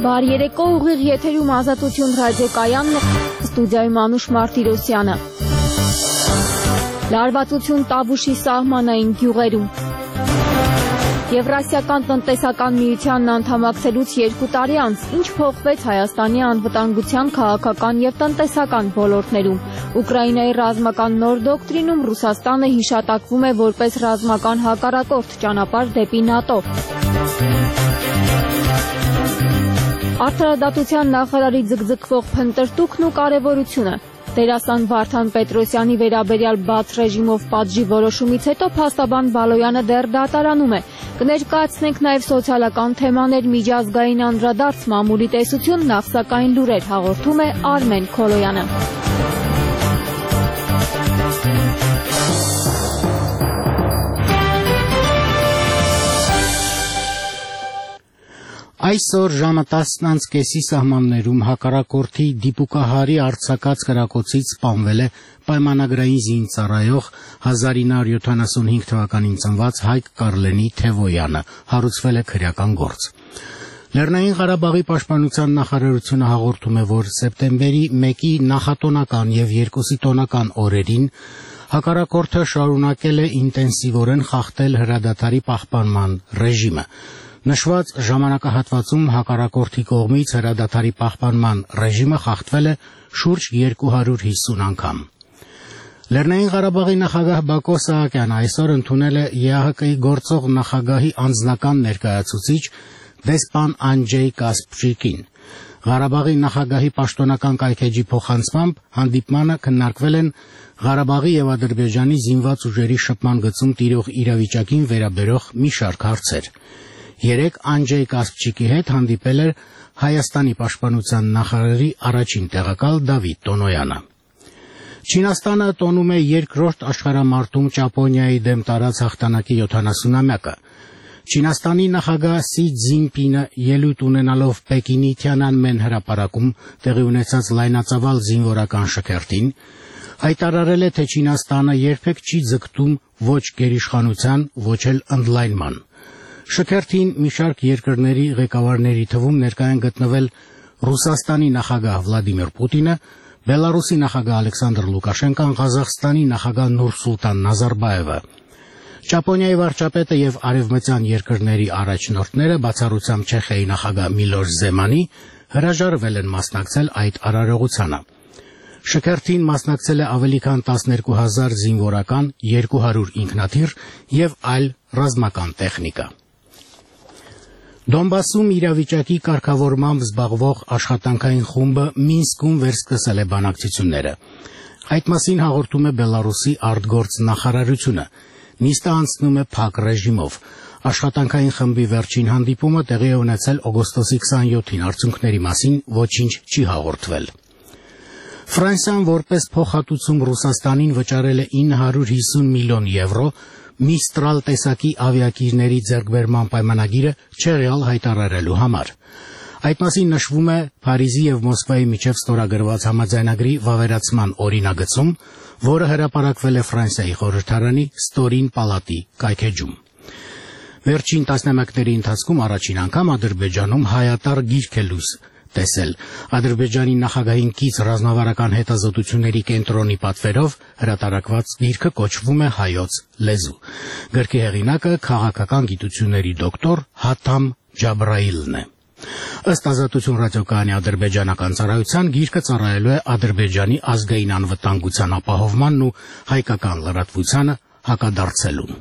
Բարի երեկո, ուղիղ եթերում Ազատություն ռադիոկայանն է, ստուդիայում Անուշ Մարտիրոսյանը։ Լարվածություն Տավուշի սահմանային գյուղերում։ Եվրասիական տնտեսական միությանն անդամակցելուց 2 տարի անց ինչ փոխվեց Հայաստանի անվտանգության քաղաքական եւ տնտեսական ոլորտներում։ Ուկրաինայի ռազմական նոր դոկտրինում Ռուսաստանը հիշատակվում է որպես ռազմական հակառակորդ ճանապարհ դեպի ՆԱՏՕ։ Արդարադատության նախարարի ձգձգվող փնտրտուքն ու կարևորությունը։ Դերասան Վարդան Պետրոսյանի վերաբերյալ բաց ռեժիմով պատժի որոշումից հետո փաստաբան Բալոյանը դեռ դատարանում է։ Կներկայացնենք նաև սոցիալական թեմաներ, միջազգային անդրադարձ, մամուլի տեսություն, նախ սակայն լուրեր, հաղորդում է Արմեն Քոլոյանը։ Այսօր ժամը 10:30-ի սահմաններում հակառակորդի դիպուկահարի արձակած կրակոցից սպանվել է պայմանագրային զինծառայող 1975 թվականին ծնված Հայկ Կարլենի Թևոյանը, հարուցվել է քրեական գործ։ Լեռնային Ղարաբաղի պաշտպանության նախարարությունը հաղորդում է, որ սեպտեմբերի 1-ի նախատոնական եւ 2-ի տոնական օրերին հակառակորդը շարունակել է ինտենսիվորեն խախտել հրադադարի պահպանման ռեժիմը։ Նշված ժամանակահատվածում հակառակորդի կողմից հրադադարի պահպանման ռեժիմը խախտվել է շուրջ 250 անգամ։ Լեռնային Ղարաբաղի նախագահ Բակո Սահակյանը այսօր ընդունել է ԵԱՀԿ-ի գործող նախագահի անձնական ներկայացուցիչ դեսպան Անջեյ Կասպրիկին։ Ղարաբաղի նախագահի պաշտոնական կայքէջի փոխանցմամբ հանդիպմանը քննարկվել են Ղարաբաղի եւ Ադրբեջանի զինված ուժերի շփման գծում տիրող իրավիճակին վերաբերող մի շարք հարցեր։ Երեկ Անջեյ Կասպչիկի հետ հանդիպել էր Հայաստանի պաշտպանության նախարարի առաջին տեղակալ Դավիթ Տոնոյանը։ Չինաստանը տոնում է երկրորդ աշխարհամարտում Ճապոնիայի դեմ տարած հաղթանակի 70-ամյակը։ Չինաստանի նախագահ Սի Ցզինպինը ելույթ ունենալով Պեկինի Թիանանմեն հրապարակում տեղի ունեցած լայնածավալ զինվորական շքերթին հայտարարել է, թե Չինաստանը երբեք չի ձգտում ոչ գերիշխանության, ոչ էլ ընդլայնման։ Շքերթին մի շարք երկրների ղեկավարների թվում ներկա են գտնվել Ռուսաստանի նախագահ Վլադիմիր Պուտինը, Բելարուսի նախագահ Ալեքսանդր Լուկաշենկոն, Ղազախստանի նախագահ Նուրսուլտան Նազարբաևը։ Ճապոնիայի վարչապետը եւ արևմտյան երկրների առաջնորդները, բացառությամբ Չեխիայի նախագահ Միլոշ Զեմանի, հրաժարվել են մասնակցել այդ արարողությանը։ Շքերթին մասնակցել է ավելի քան 12000 զինվորական, 200 ինքնաթիռ եւ այլ ռազմական տեխնիկա։ Դոնբասում իրավիճակի կարգավորմամբ զբաղվող աշխատանքային խումբը Մինսկում վերսկսել է բանակցությունները։ Այդ մասին հաղորդում է Բելարուսի արտգործ նախարարությունը։ Նիստը անցնում է փակ ռեժիմով։ Աշխատանքային խմբի վերջին հանդիպումը տեղի է ունեցել օգոստոսի 27-ին, արդյունքների մասին ոչինչ չի հաղորդվել։ Ֆրանսիան որպես փոխհատուցում Ռուսաստանին վճարել է 950 միլիոն եվրո Միստրալ տեսակի ավիակիրների ձեռքբերման պայմանագիրը չեղյալ հայտարարելու համար։ Այդ մասին նշվում է Փարիզի եւ Մոսկվայի միջև ստորագրված համաձայնագրի վավերացման օրինագծում, որը հրապարակվել է Ֆրանսիայի խորհրդարանի ստորին պալատի կայքէջում։ Վերջին տասնամյակների ընթացքում առաջին անգամ Ադրբեջանում հայատար գիրք է լույս տեսել։ Ադրբեջանի նախագահին կից ռազմավարական հետազոտությունների կենտրոնի պատվերով հրատարակված գիրքը կոչվում է Հայոց լեզու։ Գրքի հեղինակը քաղաքական գիտությունների դոկտոր Հաթամ Ջաբրայիլն է։ Ըստ Ազատություն ռադիոկայանի ադրբեջանական ծառայության գիրքը ծառայելու է Ադրբեջանի ազգային անվտանգության ապահովմանն ու հայկական լրատվությանը հակադարձելուն։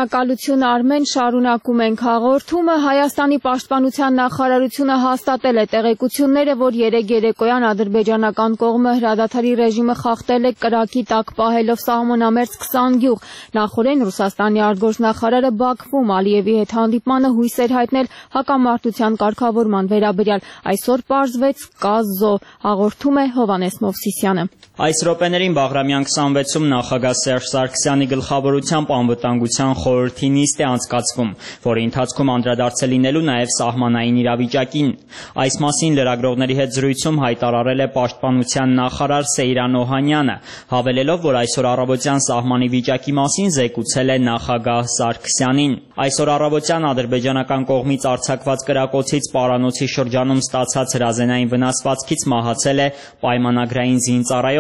Շնորհակալություն Արմեն, շարունակում ենք հաղորդումը։ Հայաստանի պաշտպանության նախարարությունը հաստատել է տեղեկությունները, որ երեկ երեկոյան ադրբեջանական կողմը հրադադարի ռեժիմը խախտել է կրակի տակ պահելով սահմանամերձ 20 գյուղ։ Նախորդին Ռուսաստանի արտգործնախարարը Բաքվում Ալիևի հետ հանդիպմանը հույս էր հայտնել հակամարտության կարգավորման վերաբերյալ։ Այսօր պարզվեց կա զո, հաղորդում է Հովհաննես Մովսիսյանը։ Այս րոպեներին Բաղրամյան 26-ում նախագահ Սերժ Սարգսյանի գլխավորությամբ անվտանգության խորհրդի նիստ է անցկացվում, որի ընթացքում անդրադարձել լինելու նաև սահմանային իրավիճակին։ Այս մասին լրագրողների հետ զրույցում հայտարարել է պաշտպանության նախարար Սեյրան Օհանյանը, հավելելով, որ այսօր առավոտյան սահմանի վիճակի մասին զեկուցել է նախագահ Սարգսյանին։ Այսօր առավոտյան ադրբեջանական կողմից արձակված կրակոցից Պարանոցի շրջանում ստացած հրազենային վնասվածքից մահացել է պայմանագրային զինծառայող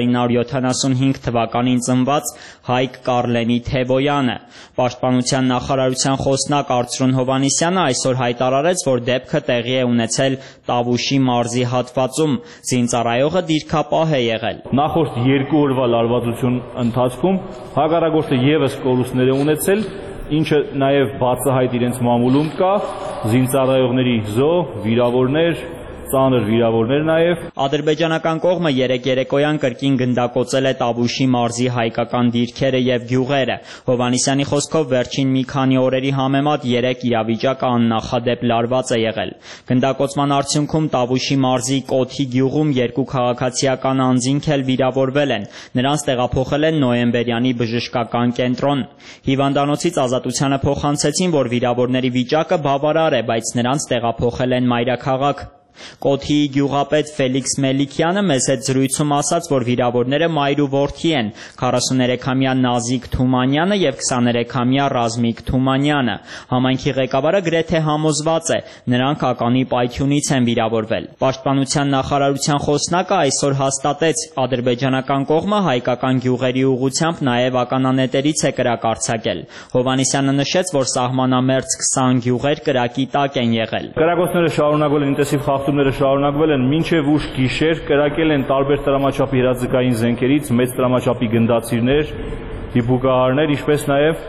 1975 թվականին ծնված Հայկ Կարլենի Թևոյանը։ Պաշտպանության նախարարության խոսնակ Արծրուն Հովհաննիսյանը այսօր հայտարարեց, որ դեպքը տեղի է ունեցել Տավուշի մարզի հատվածում։ Զինծառայողը դիրքապահ է եղել։ Նախորդ 2 օրվա լարվածություն ընթացքում հակառակորդը եւս կորուստներ է ունեցել, ինչը նաև բացահայտ իրենց մամուլում կա, զինծառայողների զոհ, վիրավորներ, ծանր վիրավորներ նաև։ Ադրբեջանական կողմը երեկ երեկոյան կրկին գնդակոծել է Տավուշի մարզի հայկական դիրքերը եւ գյուղերը։ Հովհաննիսյանի խոսքով վերջին մի քանի օրերի համեմատ երեք իրավիճակը աննախադեպ լարված է եղել։ Գնդակոծման արդյունքում Տավուշի մարզի Կոթի գյուղում 2 քաղաքացիական անձինք էլ վիրավորվել են։ Նրանց տեղափոխել են նոյեմբերյանի բժշկական կենտրոն։ Հիվանդանոցից Ազատությանը փոխանցեցին, որ վիրավորների վիճակը բավարար է, բայց նրանց տեղափոխել են մայրաքաղաք։ Կոթիի գյուղապետ Ֆելիքս Մելիքյանը մեզ հետ զրույցում ասաց, որ վիրավորները մայր ու որդի են՝ 43-ամյա Նազիկ Թումանյանը եւ 23-ամյա Ռազմիկ Թումանյանը։ Համայնքի ղեկավարը գրեթե համոզված է, նրանք ականի պայթյունից են վիրավորվել։ Պաշտպանության նախարարության խոսնակը այսօր հաստատեց, ադրբեջանական կողմը հայկական գյուղերի ուղղությամբ նաեւ ականանետերից է կրակ արձակել։ Հովհաննիսյանը նշեց, որ սահմանամերձ 20 գյուղեր կրակի տակ են եղել։ Կրակոցները շարունակվել են ինտենսիվ խախտումները շարունակվել են մինչև ուշ գիշեր, կրակել են տարբեր տրամաչափի հրաձգային զենքերից մեծ տրամաչափի գնդացիրներ, դիպուկահարներ, ինչպես նաև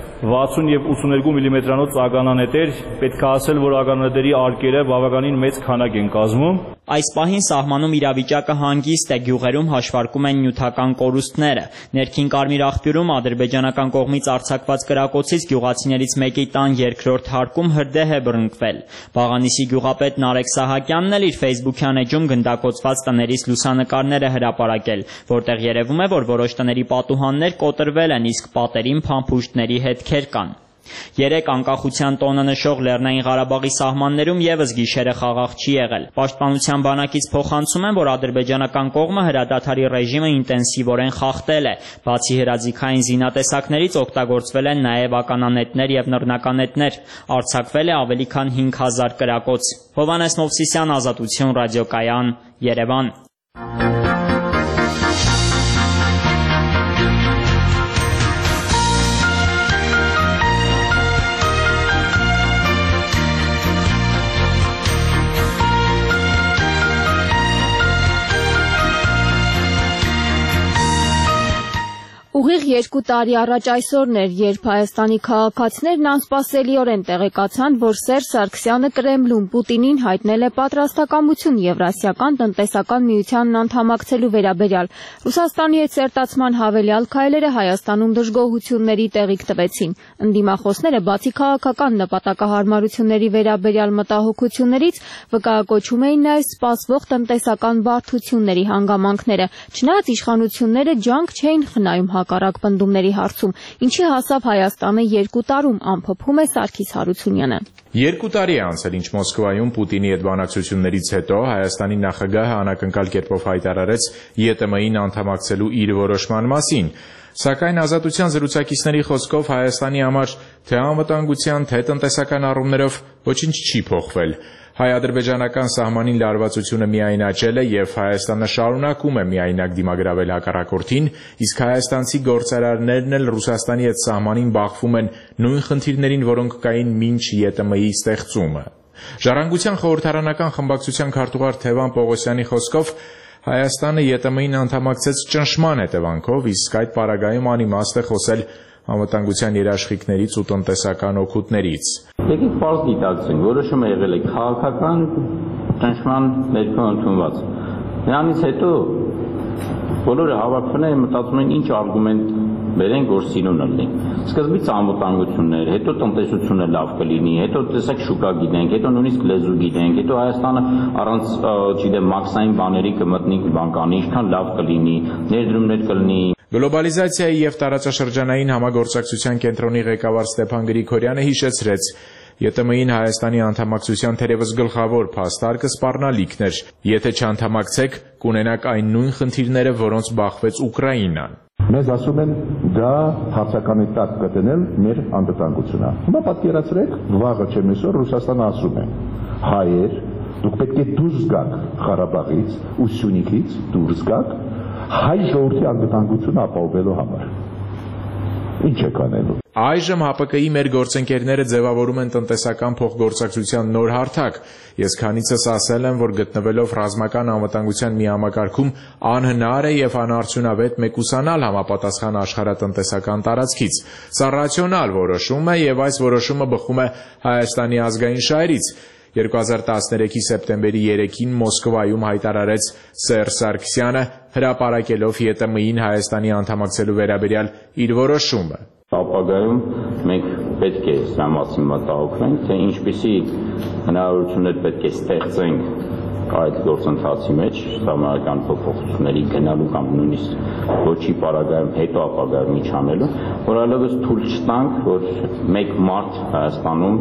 60 եւ 82 մմ-անոց ականանետեր, պետք է ասել, որ ականանետերի արկերը բավականին մեծ քանակ են կազմում։ Այս պահին սահմանում իրավիճակը հանգիստ է, գյուղերում հաշվարկում են նյութական կորուստները։ Ներքին Կարմիր աղբյուրում ադրբեջանական կողմից արձակված կրակոցից գյուղացիներից մեկի տան երկրորդ հարկում հրդեհ է բռնկվել։ Բաղանիսի գյուղապետ Նարեկ Սահակյանն էլ իր Facebook-յան էջում գնդակոծված տներից լուսանկարներ է հրապարակել, որտեղ երևում է, որ որոշ տների պատուհաններ կոտրվել են, իսկ պատերին փամփուշտների հետքեր կան։ Երեք անկախության տոնը նշող Լեռնային Ղարաբաղի սահմաններում եւս գիշերը խաղաղ չի եղել։ Պաշտպանության բանակից փոխանցում են, որ ադրբեջանական կողմը հրադադարի ռեժիմը ինտենսիվորեն խախտել է։ Բացի հրաձիգային զինատեսակներից օգտագործվել են նաեւ ականանետներ եւ նռնականետներ։ Արձակվել է ավելի քան 5000 կրակոց։ Հովհաննես Մովսիսյան, Ազատություն ռադիոկայան, Երևան։ Ուղիղ 2 տարի առաջ այսօրն էր, երբ Հայաստանի քաղաքացիներն անսպասելիորեն տեղեկացան, որ Սերժ Սարգսյանը Կրեմլում Պուտինին հայտնել է պատրաստակամություն Եվրասիական տնտեսական միությանն անդամակցելու վերաբերյալ։ Ռուսաստանի հետ սերտացման հավելյալ քայլերը Հայաստանում դժգոհությունների տեղիք տվեցին։ Ընդդիմախոսները բացի քաղաքական նպատակահարմարությունների վերաբերյալ մտահոգություններից վկայակոչում էին նաև սպասվող տնտեսական բարդությունների հանգամանքները։ Չնայած իշխանությունները ջանք չէին խնայում հակառակ պնդումների հարցում, ինչի հասավ Հայաստանը 2 տարում, ամփոփում է Սարգիս Հարությունյանը։ 2 տարի է անցել, ինչ Մոսկվայում Պուտինի հետ բանակցություններից հետո Հայաստանի նախագահը անակնկալ կերպով հայտարարեց ԵՏՄ-ին անդամակցելու իր որոշման մասին։ Սակայն Ազատության զրուցակիցների խոսքով Հայաստանի համար թե անվտանգության, թե տնտեսական առումներով ոչինչ չի փոխվել։ Հայ-ադրբեջանական սահմանին լարվածությունը միայն աճել է եւ Հայաստանը շարունակում է միայնակ դիմագրավել հակառակորդին, իսկ հայաստանցի գործարարներն էլ Ռուսաստանի հետ սահմանին բախվում են նույն խնդիրներին, որոնք կային մինչ ԵՏՄ-ի ստեղծումը։ Ժառանգության խորհրդարանական խմբակցության քարտուղար Թևան Պողոսյանի խոսքով Հայաստանը ԵՏՄ-ին անդամակցեց ճնշման հետևանքով, իսկ այդ պարագայում անիմաստ է խոսել անվտանգության երաշխիքներից ու տնտեսական օգուտներից։ Եկեք պարզ դիտակցենք, որոշումը եղել է քաղաքական ճնշման ներքո ընդունված։ Նրանից հետո բոլորը հավաքվում են մտածում են ինչ արգումենտ բերենք, որ սինոնը լինի։ Սկզբից անվտանգություններ, հետո տնտեսությունը լավ կլինի, հետո տեսակ շուկա գիտենք, հետո նույնիսկ լեզու գիտենք, հետո Հայաստանը առանց, չգիտեմ, մաքսային բաների կմտնի բանկանի, ինչքան լավ կլինի, ներդրումներ կլինի։ Գլոբալիզացիայի եւ տարածաշրջանային համագործակցության կենտրոնի ղեկավար Ստեփան Գրիգորյանը հիշեցրեց. ԵՏՄ-ին Հայաստանի անդամակցության թերևս գլխավոր փաստարկը սպառնալիքն էր։ Եթե չանդամակցեք, կունենաք այն նույն խնդիրները, որոնց բախվեց Ուկրաինան։ Մեզ ասում են դա հարցականի տակ կտնել մեր անվտանգությունը։ Հիմա պատկերացրեք, վաղը չեմ այսօր Ռուսաստանը ասում է. հայեր, դուք պետք է դուրս գաք Ղարաբաղից ու Սյունիքից, դուրս գաք հայ ժողովրդի անվտանգությունը ապահովելու համար։ Ինչ եք անելու։ Այժմ ՀԱՊԿ-ի մեր գործընկերները ձևավորում են տնտեսական փոխգործակցության նոր հարթակ։ Ես քանիցս ասել եմ, որ գտնվելով ռազմական անվտանգության մի համակարգում անհնար է եւ անարդյունավետ մեկուսանալ համապատասխան աշխարհատնտեսական տարածքից։ Սա ռացիոնալ որոշում է եւ այս որոշումը բխում է Հայաստանի ազգային շահերից։ 2013-ի սեպտեմբերի 3-ին Մոսկվայում հայտարարեց Սերժ Սարգսյանը, հրապարակելով ԵՏՄ-ին Հայաստանի անդամակցելու վերաբերյալ իր որոշումը։ Ապագայում մենք պետք է սրա մասին մտահոգվենք, թե ինչպիսի հնարավորություններ պետք է ստեղծենք այդ գործընթացի մեջ, համարական փոփոխությունների գնալու կամ նույնիսկ ոչի պարագայում հետո ապագայում ինչ անելու, որ այլևս թույլ չտանք, որ մեկ մարդ Հայաստանում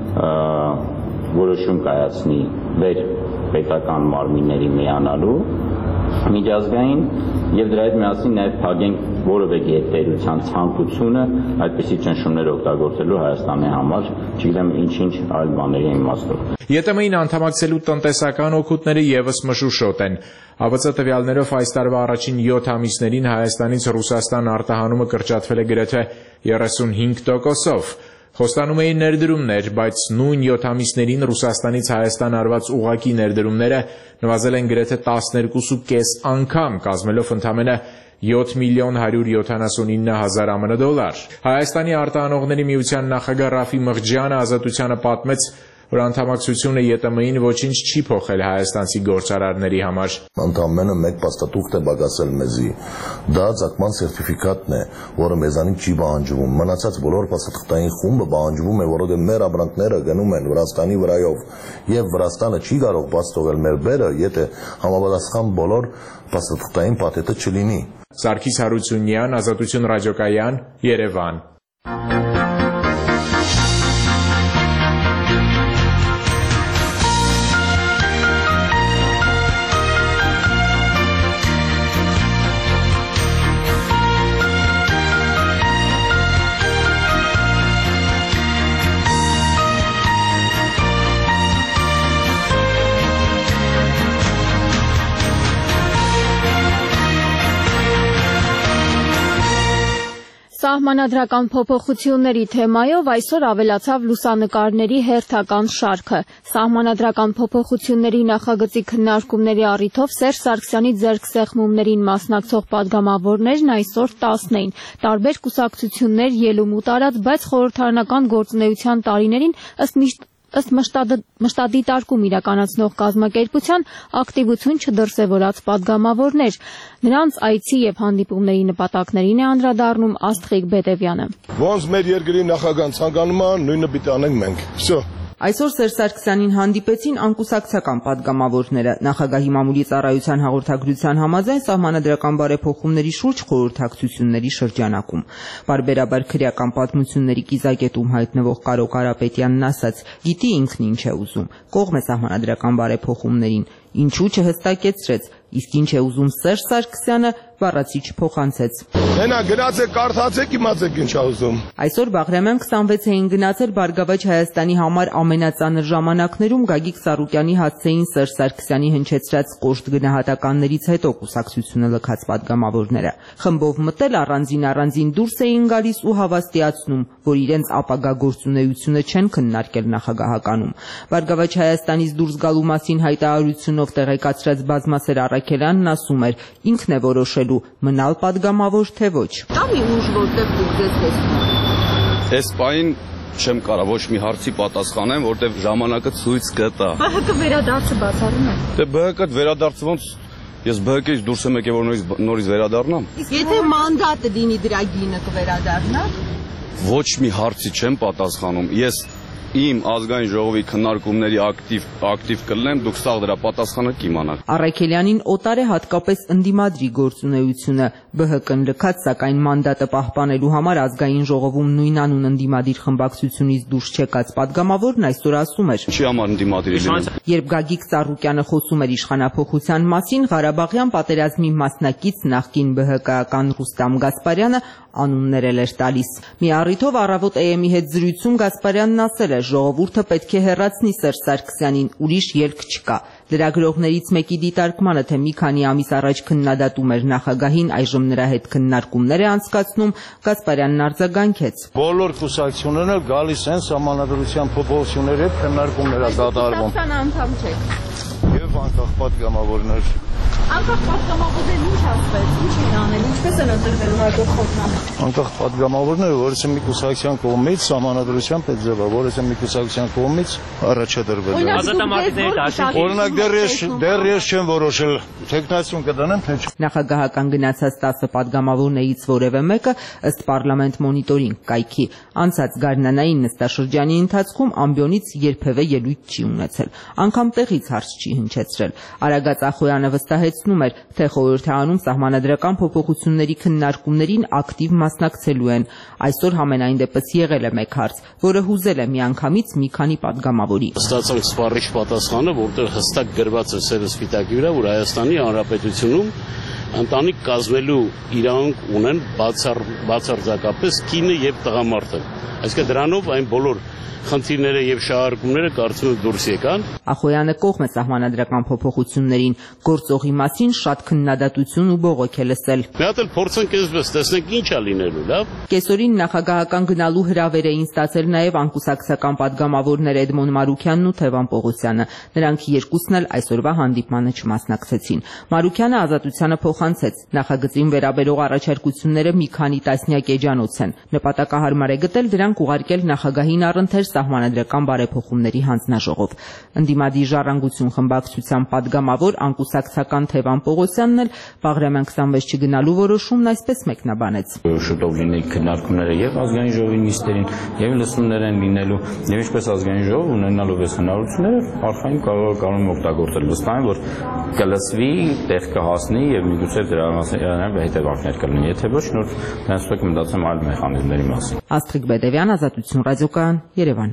որոշում կայացնի վեր պետական մարմինների միանալու միջազգային եւ դրա հետ միասին նաեւ փակենք որևէ գերտերության ցանկությունը այդպիսի ճնշումներ օգտագործելու Հայաստանի համար, չգիտեմ ինչ-ինչ այլ բաների իմաստով։ ԵՏՄ-ին անդամակցելու տնտեսական օգուտները եւս մշուշոտ են։ ԱՎԾ տվյալներով այս տարվա առաջին 7 ամիսներին Հայաստանից Ռուսաստան արտահանումը կրճատվել է գրեթե 35%-ով։ Խոստանում էին ներդրումներ, բայց նույն 7 ամիսներին Ռուսաստանից Հայաստան արված ուղղակի ներդրումները նվազել են գրեթե 12.5 անգամ, կազմելով ընդամենը 7.179.000 ԱՄՆ դոլար։ Հայաստանի արտահանողների միության նախագահ Ռաֆի Մղջյանը Ազատությանը պատմեց, որ անդամակցությունը ԵՏՄ-ին ոչինչ չի փոխել հայաստանցի գործարարների համար։ Ընդամենը մեկ փաստաթուղթ է բացել մեզի։ Դա ցակման սերտիֆիկատն է, որը մեզանից չի պահանջվում։ Մնացած բոլոր փաստաթղթային խումբը պահանջվում է, որովհետև մեր ապրանքները գնում են Վրաստանի վրայով, եւ Վրաստանը չի կարող բաց թողել մեր բերը, եթե համապատասխան բոլոր փաստաթղթային պատետը չլինի։ Սարգիս Հարությունյան, Ազատություն ռադիոկայան, Երևան։ Սահմանադրական փոփոխությունների թեմայով այսօր ավելացավ լուսանկարների հերթական շարքը։ Սահմանադրական փոփոխությունների նախագծի քննարկումների առիթով Սերժ Սարգսյանի ձեռքսեղմումներին մասնակցող պատգամավորներն այսօր 10 էին։ Տարբեր կուսակցություններ ելում ու տարած, բայց խորհրդարանական գործունեության տարիներին ըստ մշտադիտարկում իրականացնող կազմակերպության ակտիվություն չդրսևորած պատգամավորներ։ Նրանց այցի եւ հանդիպումների նպատակներին է անդրադառնում Աստղիկ Բետևյանը։ Ոնց մեր երկրի նախագահան ցանկանում է, նույնը պիտի անենք մենք։ Всё։ Այսօր Սերժ Սարգսյանին հանդիպեցին անկուսակցական պատգամավորները։ Նախագահի մամուլի ծառայության հաղորդագրության համաձայն սահմանադրական բարեփոխումների շուրջ խորհրդակցությունների շրջանակում։ Բարբերաբար քրեական պատմությունների կիզակետում հայտնվող Կարո Կարապետյանն ասաց. «Գիտի ինքն ինչ է ուզում, կողմ է սահմանադրական բարեփոխումներին, ինչու չհստակեցրեց, իսկ ինչ է ուզում Սերժ Սարգսյանը, բառացի չփոխանցեց»։ Հենա գնացեք, կարդացեք, իմացեք ինչ է ուզում։ Այսօր Բաղրամյան 26-ին գնացել Բարգավաճ Հայաստանի համար ամենածանր ժամանակներում Գագիկ Սառուկյանի հասցեին Սերժ Սարգսյանի հնչեցրած կոշտ գնահատականներից հետո կուսակցությունը լքած պատգամավորները։ Խմբով մտել առանձին դուրս էին գալիս ու հավաստիացնում, որ իրենց ապագա գործունեությունը չեն քննարկել նախագահականում։ Բարգավաճ Հայաստանից դուրս գալու մասին հայտարարությունով տեղեկացրած բազմասեր Արաքելյանն ասում էր, ինքն է որոշելու մնալ падգամավոր թե ոչ։ Կա մի ուժ, որտեղ դուք ձեզ տեսնում եք։ Այս պահին չեմ կարող ոչ մի հարցի պատասխանեմ, որտեղ ժամանակը ցույց կտա։ ԲՀԿ վերադարձը բացառում է։ Դե ԲՀԿ վերադարձ ոնց ես ԲՀԿ-ից դուրս եմ եկել, որ նորից վերադառնամ։ Իսկ եթե մանդատը դինի դրա գինը կվերադառնա։ Ոչ մի հարցի չեմ պատասխանում։ Ես իմ ազգային ժողովի քննարկումների ակտիվ կլինեմ, դուք սաղ դրա պատասխանը կիմանաք։ Առաքելյանին օտար է հատկապես ընդդիմադրի գործունեությունը։ ԲՀԿ-ն լքած, սակայն մանդատը պահպանելու համար ազգային ժողովում նույնանուն ընդդիմադիր խմբակցությունից դուրս չեկած падգամավորն այսօր ասում էր. Չի համար ընդդիմադրի լինել։ Երբ Գագիկ Ծառուկյանը խոսում էր իշխանափոխության մասին, Ղարաբաղյան պատերազմի մասնակից նախկին ԲՀԿ-ական Ռուստամ Գասպարյանը անուններ էր տալիս։ Մի առիթով Առավոտ AM-ի հետ զրույցում Գասպարյանն ասել է, ժողովուրդը պետք է հեռացնի Սերժ Սարգսյանին, ուրիշ ելք չկա։ Լրագրողներից մեկի դիտարկմանը, թե մի քանի ամիս առաջ քննադատում էր նախագահին, այժմ նրա հետ քննարկումներ է անցկացնում, Գասպարյանն արձագանքեց. Բոլոր կուսակցություններն էլ գալիս են սահմանադրության փոփոխությունների հետ քննարկումներ կատարվում։ Անդամ չեք։ Եվ անկախ падգամավորներ։ Անկախ падգամավորներ ինչ ասվել, ինչ են անել, ինչպես են ընտրվել հաջորդողները։ Անկախ падգամավորները, որից մի կուսակցության կողմից սահմանադրությամբ է ձևը, որից մի կուսակցության կողմից առաջադրվել է։ Օրինակ դեռ ես չեմ որոշել, թեկնածություն կդնեմ թե չէ։ Նախագահական գնացած 10 падգամավորներից որևէ մեկը ըստ պարլամենտ մոնիտորինգ կայքի անցած գարնանային նստաշրջանի ընթացքում ամբիոնից երբևէ ելույթ չի ունեցել, անգամ տեղից հարց չի հնչեցրել։ Արագած Ախոյանը վստահեցնում էր, թե խորհրդարանում սահմանադրական փոփոխությունների քննարկումներին ակտիվ մասնակցելու են։ Այսօր համենայն դեպս եղել է մեկ հարց, որը հուզել է միանգամից մի քանի падգամավորի։ Ստացանք սպառիչ պատասխանը, որտեղ հստակ գրված է սերը սպիտակի վրա, որ Հայաստանի Հանրապետությունում ընտանիք կազմելու իրավունք ունեն բացարձակապես կինը եւ տղամարդը։ Այսինքն դրանով այն բոլոր խնդիրները եւ շահարկումները կարծում եմ դուրս եկան։ Ախոյանը կողմ է սահմանադրական փոփոխություններին, գործողի մասին շատ քննադատություն ու բողոք է լսել։ Մի հատ էլ փորձենք այսպես, տեսնենք ինչ է լինելու, լավ։ Կեսօրին նախագահական գնալու հրավեր էին ստացել նաեւ անկուսակցական падգամավորներ Էդմոն Մարուքյանն ու Թևան Պողոսյանը։ Նրանք երկուսն էլ այսօրվա հանդիպմանը չմասնակցեցին։ Մարուքյանը ազատությանը փոխանցեց. նախագծին վերաբերող առաջարկությունները մի քանի տասնյակ էջանոց են։ Նպատակահարմար է գտել դրանք ուղարկել նախագահին առընթեր սահմանադրական բարեփոխումների հանձնաժողով։ Ընդդիմադիր ժառանգություն խմբակցության падգամավոր անկուսակցական Թևան Պողոսյանն էլ Բաղրամյան 26 չգնալու որոշումն այսպես մեկնաբանեց։ Շուտով լինի քննարկումները եւ ազգային ժողովի նիստերին, եւ լսումներ են լինելու, եւ ինչպես ազգային ժողով ունենալով այս հնարավորությունները արխային կարող եմ օգտագործել։ Վստահ եմ, որ կլսվի, տեղ կհասնի եւ միգուցե դրա մասին հետևանքներ կլինի։ Եթե ոչ, նոր դրանց պետք է մտածեմ այլ մեխանիզմների մասին։ Աստղիկ Բեդևյան, Ազատություն ռադիոկայան, Երևան։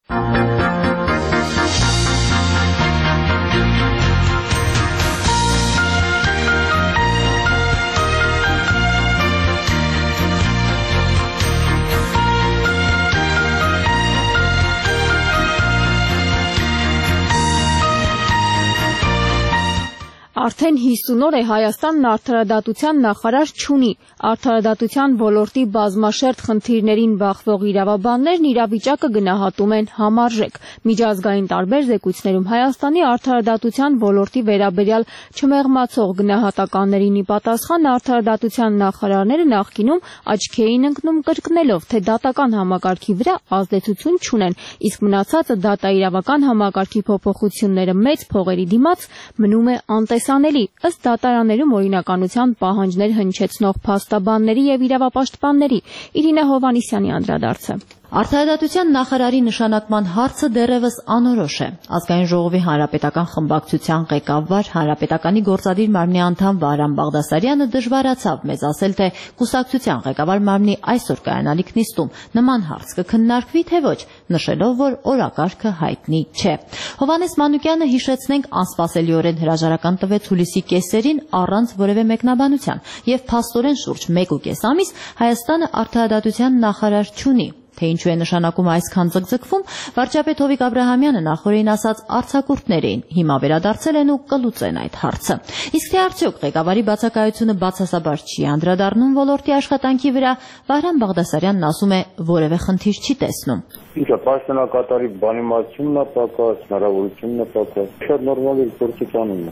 Արդեն 50 օր է Հայաստանն արդարադատության նախարար չունի։ Արդարադատության ոլորտի բազմաշերտ խնդիրներին բախվող իրավաբաններն իրավիճակը գնահատում են համարժեք։ Միջազգային տարբեր զեկույցներում Հայաստանի արդարադատության ոլորտի վերաբերյալ չմեղմացող գնահատականներին ի պատասխան արդարադատության նախարարները նախկինում աչքի էին ընկնում կրկնելով, թե դատական համակարգի վրա ազդեցություն չունեն, իսկ մնացածը դատաիրավական համակարգի փոփոխությունները մեծ փողերի դիմաց մնում է անտեսանելի, ըստ դատարաններում օրինականության պահանջներ հնչեցնող փաստաբանների եւ իրավապաշտպանների։ Իրինա Հովանիսյանի անդրադարձը։ Արդարադատության նախարարի նշանակման հարցը դեռևս անորոշ է։ Ազգային ժողովի հանրապետական խմբակցության ղեկավար հանրապետականի գործադիր մարմնի անդամ Վահրամ Բաղդասարյանը դժվարացավ մեզ ասել, թե կուսակցության ղեկավար մարմնի այսօր կայանալիք նիստում նման հարց կքննարկվի, թե ոչ, նշելով, որ օրակարգը հայտնի չէ։ Հովհաննես Մանուկյանը, հիշեցնենք, անսպասելիորեն հրաժարական տվեց հուլիսի կեսերին առանց որևէ մեկնաբանության եւ փաստորեն շուրջ 1.5 ամիս Հայաստանը արդարադատության նախարար չունի։ Թե ինչու է նշանակում այսքան ձգձգվում, վարչապետ Հովիկ Աբրահամյանը նախորդին ասաց արձակուրդներ էին, հիմա վերադարձել են ու կլուծեն այդ հարցը։ Իսկ թե արդյոք ղեկավարի բացակայությունը բացասաբար չի անդրադառնում ոլորտի աշխատանքի վրա, Վահրամ Բաղդասարյանն ասում է, որևէ խնդիր չի տեսնում։ Ինչ է, պաշտոնակատարի բանիմացությունն է պակաս, հնարավորությունն է պակաս, շատ նորմալ է գործիքանում է։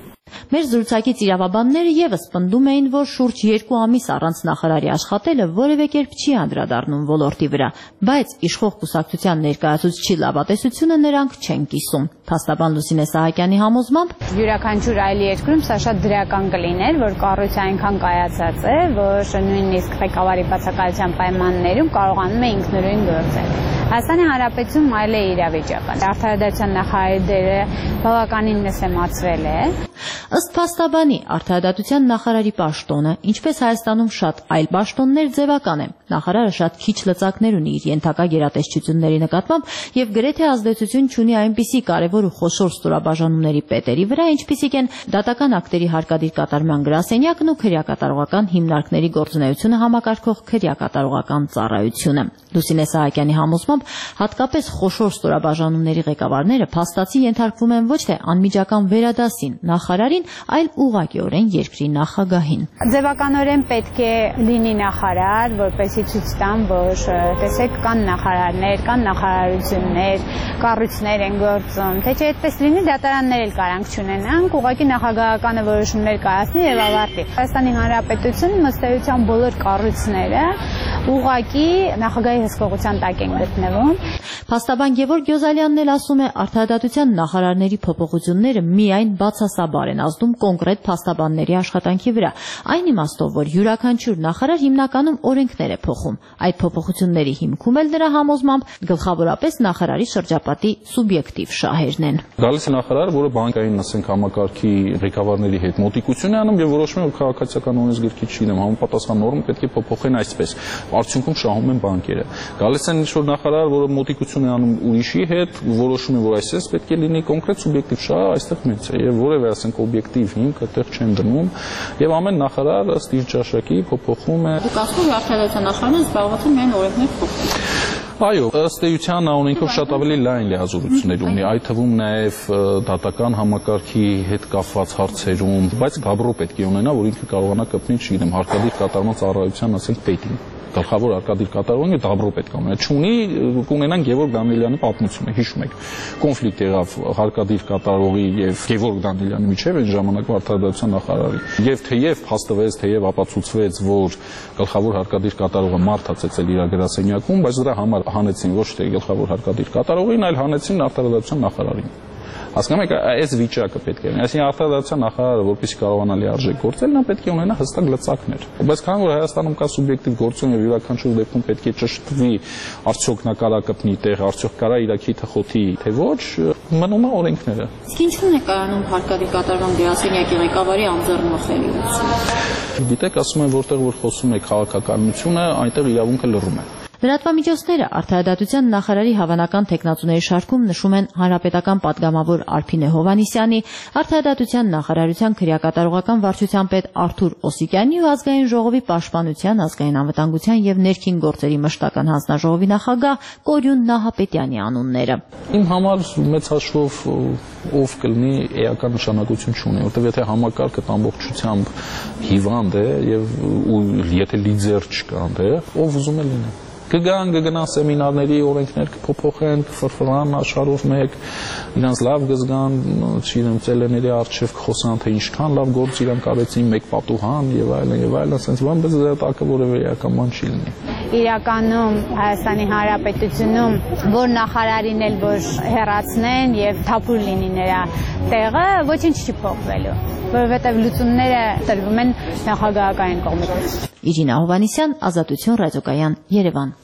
Մեր զրուցակից իրավաբանները եւս պնդում էին, որ շուրջ 2 ամիս առանց նախարարի աշխատելը որևէ կերպ չի անդրադառնում ոլորտի վրա, բայց իշխող կուսակցության ներկայացուցչի լավատեսությունը նրանք չեն կիսում։ Փաստաբան Լուսինե Սահակյանի համոզմամբ յուրաքանչյուր այլ երկրում սա շատ դրական կլիներ, որ կառույցը այնքան կայացած է, որ նույնիսկ ղեկավարի բացակայության պայմաններում կարողանում է ինքնուրույն գործել։ Հայաստանի Հանրապետությունում այլ է իրավիճակը։ Արդարադատության նախարարի դերը բավականին նսեմացվել է։ Ըստ փաստաբանի, արդարադատության նախարարի պաշտոնը, ինչպես Հայաստանում շատ այլ պաշտոններ, ձևական է։ Նախարարը շատ քիչ լծակներ ունի իր ենթակա գերատեսչությունների նկատմամբ եւ գրեթե ազդեցություն չունի այնպիսի կարևոր ու խոշոր ստորաբաժանումների պետերի վրա, ինչպիսիք են դատական ակտերի հարկադիր կատարման գրասենյակն ու քրեակատարողական հիմնարկների գործունեությունը համակարգող քրեակատարողական ծառայությունը։ Լուսինե Սահակյանի համոզմամբ, հատկապես խոշոր ստորաբաժանումների ղեկավարները փաստացի ենթարկվում են ոչ թե անմիջական վերադասին նախարարին, այլ ուղղակիորեն երկրի նախագահին։ Ձևականորեն պետք է լինի նախարար, որպեսզի ցույց տան, որ տեսեք կան նախարարներ, կան natuurություններ, կառույցներ են գործում, թե չէ այդպես լինի դատարաններ էլ կարանք չունենանք, ուղղակի նախագահականը որոշումներ կայացնի եւ ավարտի։ Հայաստանի Հանրապետությունում ըստ էության բոլոր կառույցները ուղղակի նախագահի հսկողության տակ են գտնվում։ Փաստաբան Գևորգ Գյոզալյանն էլ ասում է, արդարադատության նախարարների փոփոխությունները միայն բացասաբար են ազդում կոնկրետ փաստաբանների աշխատանքի վրա, այն իմաստով, որ յուրաքանչյուր նախարար հիմնականում օրենքներ է փոխում։ Այդ փոփոխությունների հիմքում էլ նրա համոզմամբ գլխավորապես նախարարի շրջապատի սուբյեկտիվ շահերն են։ Գալիս է նախարար, որը բանկային, ասենք, համակարգի ղեկավարների հետ մոտիկություն է անում եւ որոշում է, որ քաղաքացիական օրենսգիրքի չգիտեմ, համապատասխան նորմ պետք է փոփոխեն այսպես։ Արդյունքում շահում են բանկերը։ Գալիս են ինչ-որ նախարար, որը մոտիկություն է անում ուրիշի հետ, որոշում է, որ այսպես պետք է լինի, կոնկրետ սուբյեկտիվ շահը այստեղ մեծ է եւ որևէ, ասենք, օբյեկտիվ հիմք այդտեղ չեն դնում եւ ամեն նախարար ըստ իր ճաշակի փոփոխում է։ Դուք ասում եք արդարադատության նախարարը զբաղված է միայն օրենքներ փոխել։ Այո, ըստ էության նա օրենքով շատ ավելի լայն լիազորություններ ունի, այդ թվում նաև դատական համակարգի հետ կապված հարցերում, բայց գաբրո պետք է ունենա, որ ինքը կարողանա կպնի, չգիտեմ, հարկադիր կատարման ծառայության, ասենք, պետին։ Գլխավոր հարկադիր կատարողը դաբրո պետք է ունենա։ Չունի, կունենան Գևորգ Դանիելյանի պատմությունը, հիշում եք։ Կոնֆլիկտ եղավ հարկադիր կատարողի եւ Գևորգ Դանիելյանի միջեւ այն ժամանակվա արդարադատության նախարարի։ Եվ թեև փաստվեց, թեև ապացուցվեց, որ գլխավոր հարկադիր կատարողը մարդ է ծեծել իր գրասենյակում, բայց դրա համար հանեցին ոչ թե գլխավոր հարկադիր կատարողին, այլ հանեցին արդարադատության նախարարին։ Հասկանում եք, այս վիճակը պետք է լինի։ Այսինքն արդարադատության նախարարը, որպեսզի կարողանա լիարժեք գործել, նա պետք է ունենա հստակ լծակներ։ Բայց քանի որ Հայաստանում կա սուբյեկտիվ գործում եւ յուրաքանչյուր դեպքում պետք է ճշտվի, արդյոք նա կարա կպնի տեղ, արդյոք կարա իր քիթը խոթի, թե ոչ, մնում է օրենքները։ Իսկ ինչու՞ն է կայանում հարկադիր կատարման գրասենյակի ղեկավարի անձեռնմխելիությունը։ Գիտեք, ասում են, որտեղ որ խոսում է քաղաքականությունը, այնտեղ իրավունքը լռում է։ Լրատվամիջոցները արդարադատության նախարարի հավանական թեկնածուների շարքում նշում են հանրապետական падգամավոր Արփինե Հովհաննիսյանի, արդարադատության նախարարության քրեակատարողական վարչության պետ Արթուր Օսիկյանի ու ազգային ժողովի պաշտպանության, ազգային անվտանգության եւ ներքին գործերի մշտական հանձնաժողովի նախագահ Կորյուն Նահապետյանի անունները։ Իմ համար մեծ հաշվով ով կլինի էական նշանակություն չունի, որտեղ եթե համակարգը ամբողջությամբ հիվանդ է եւ եթե լիդեր չկա այնտեղ, ով ուզում է լինի։ Կգնան սեմինարների օրենքներ կփոփոխեն, կֆրֆրան աշխարհով մեկ, իրանց լավ գզգան, չգիտեմ, ծելեների արժեվ կխոսան, թե ինչքան լավ գործ իրանք արեցին, մեկ պատուհան եւ այլն, ասենց բան, բայց դրա տակը որևէ էական բան չի լինի։ Իրականում Հայաստանի Հանրապետությունում որ նախարարին էլ որ հեռացնեն եւ թափուր լինի նրա տեղը, ոչինչ չի փոխվելու, որովհետեւ լուծումները տրվում են նախագահական կողմից։ Իրինա Հովհաննիսյան, Ազատություն ռադիոկայան, Երևան։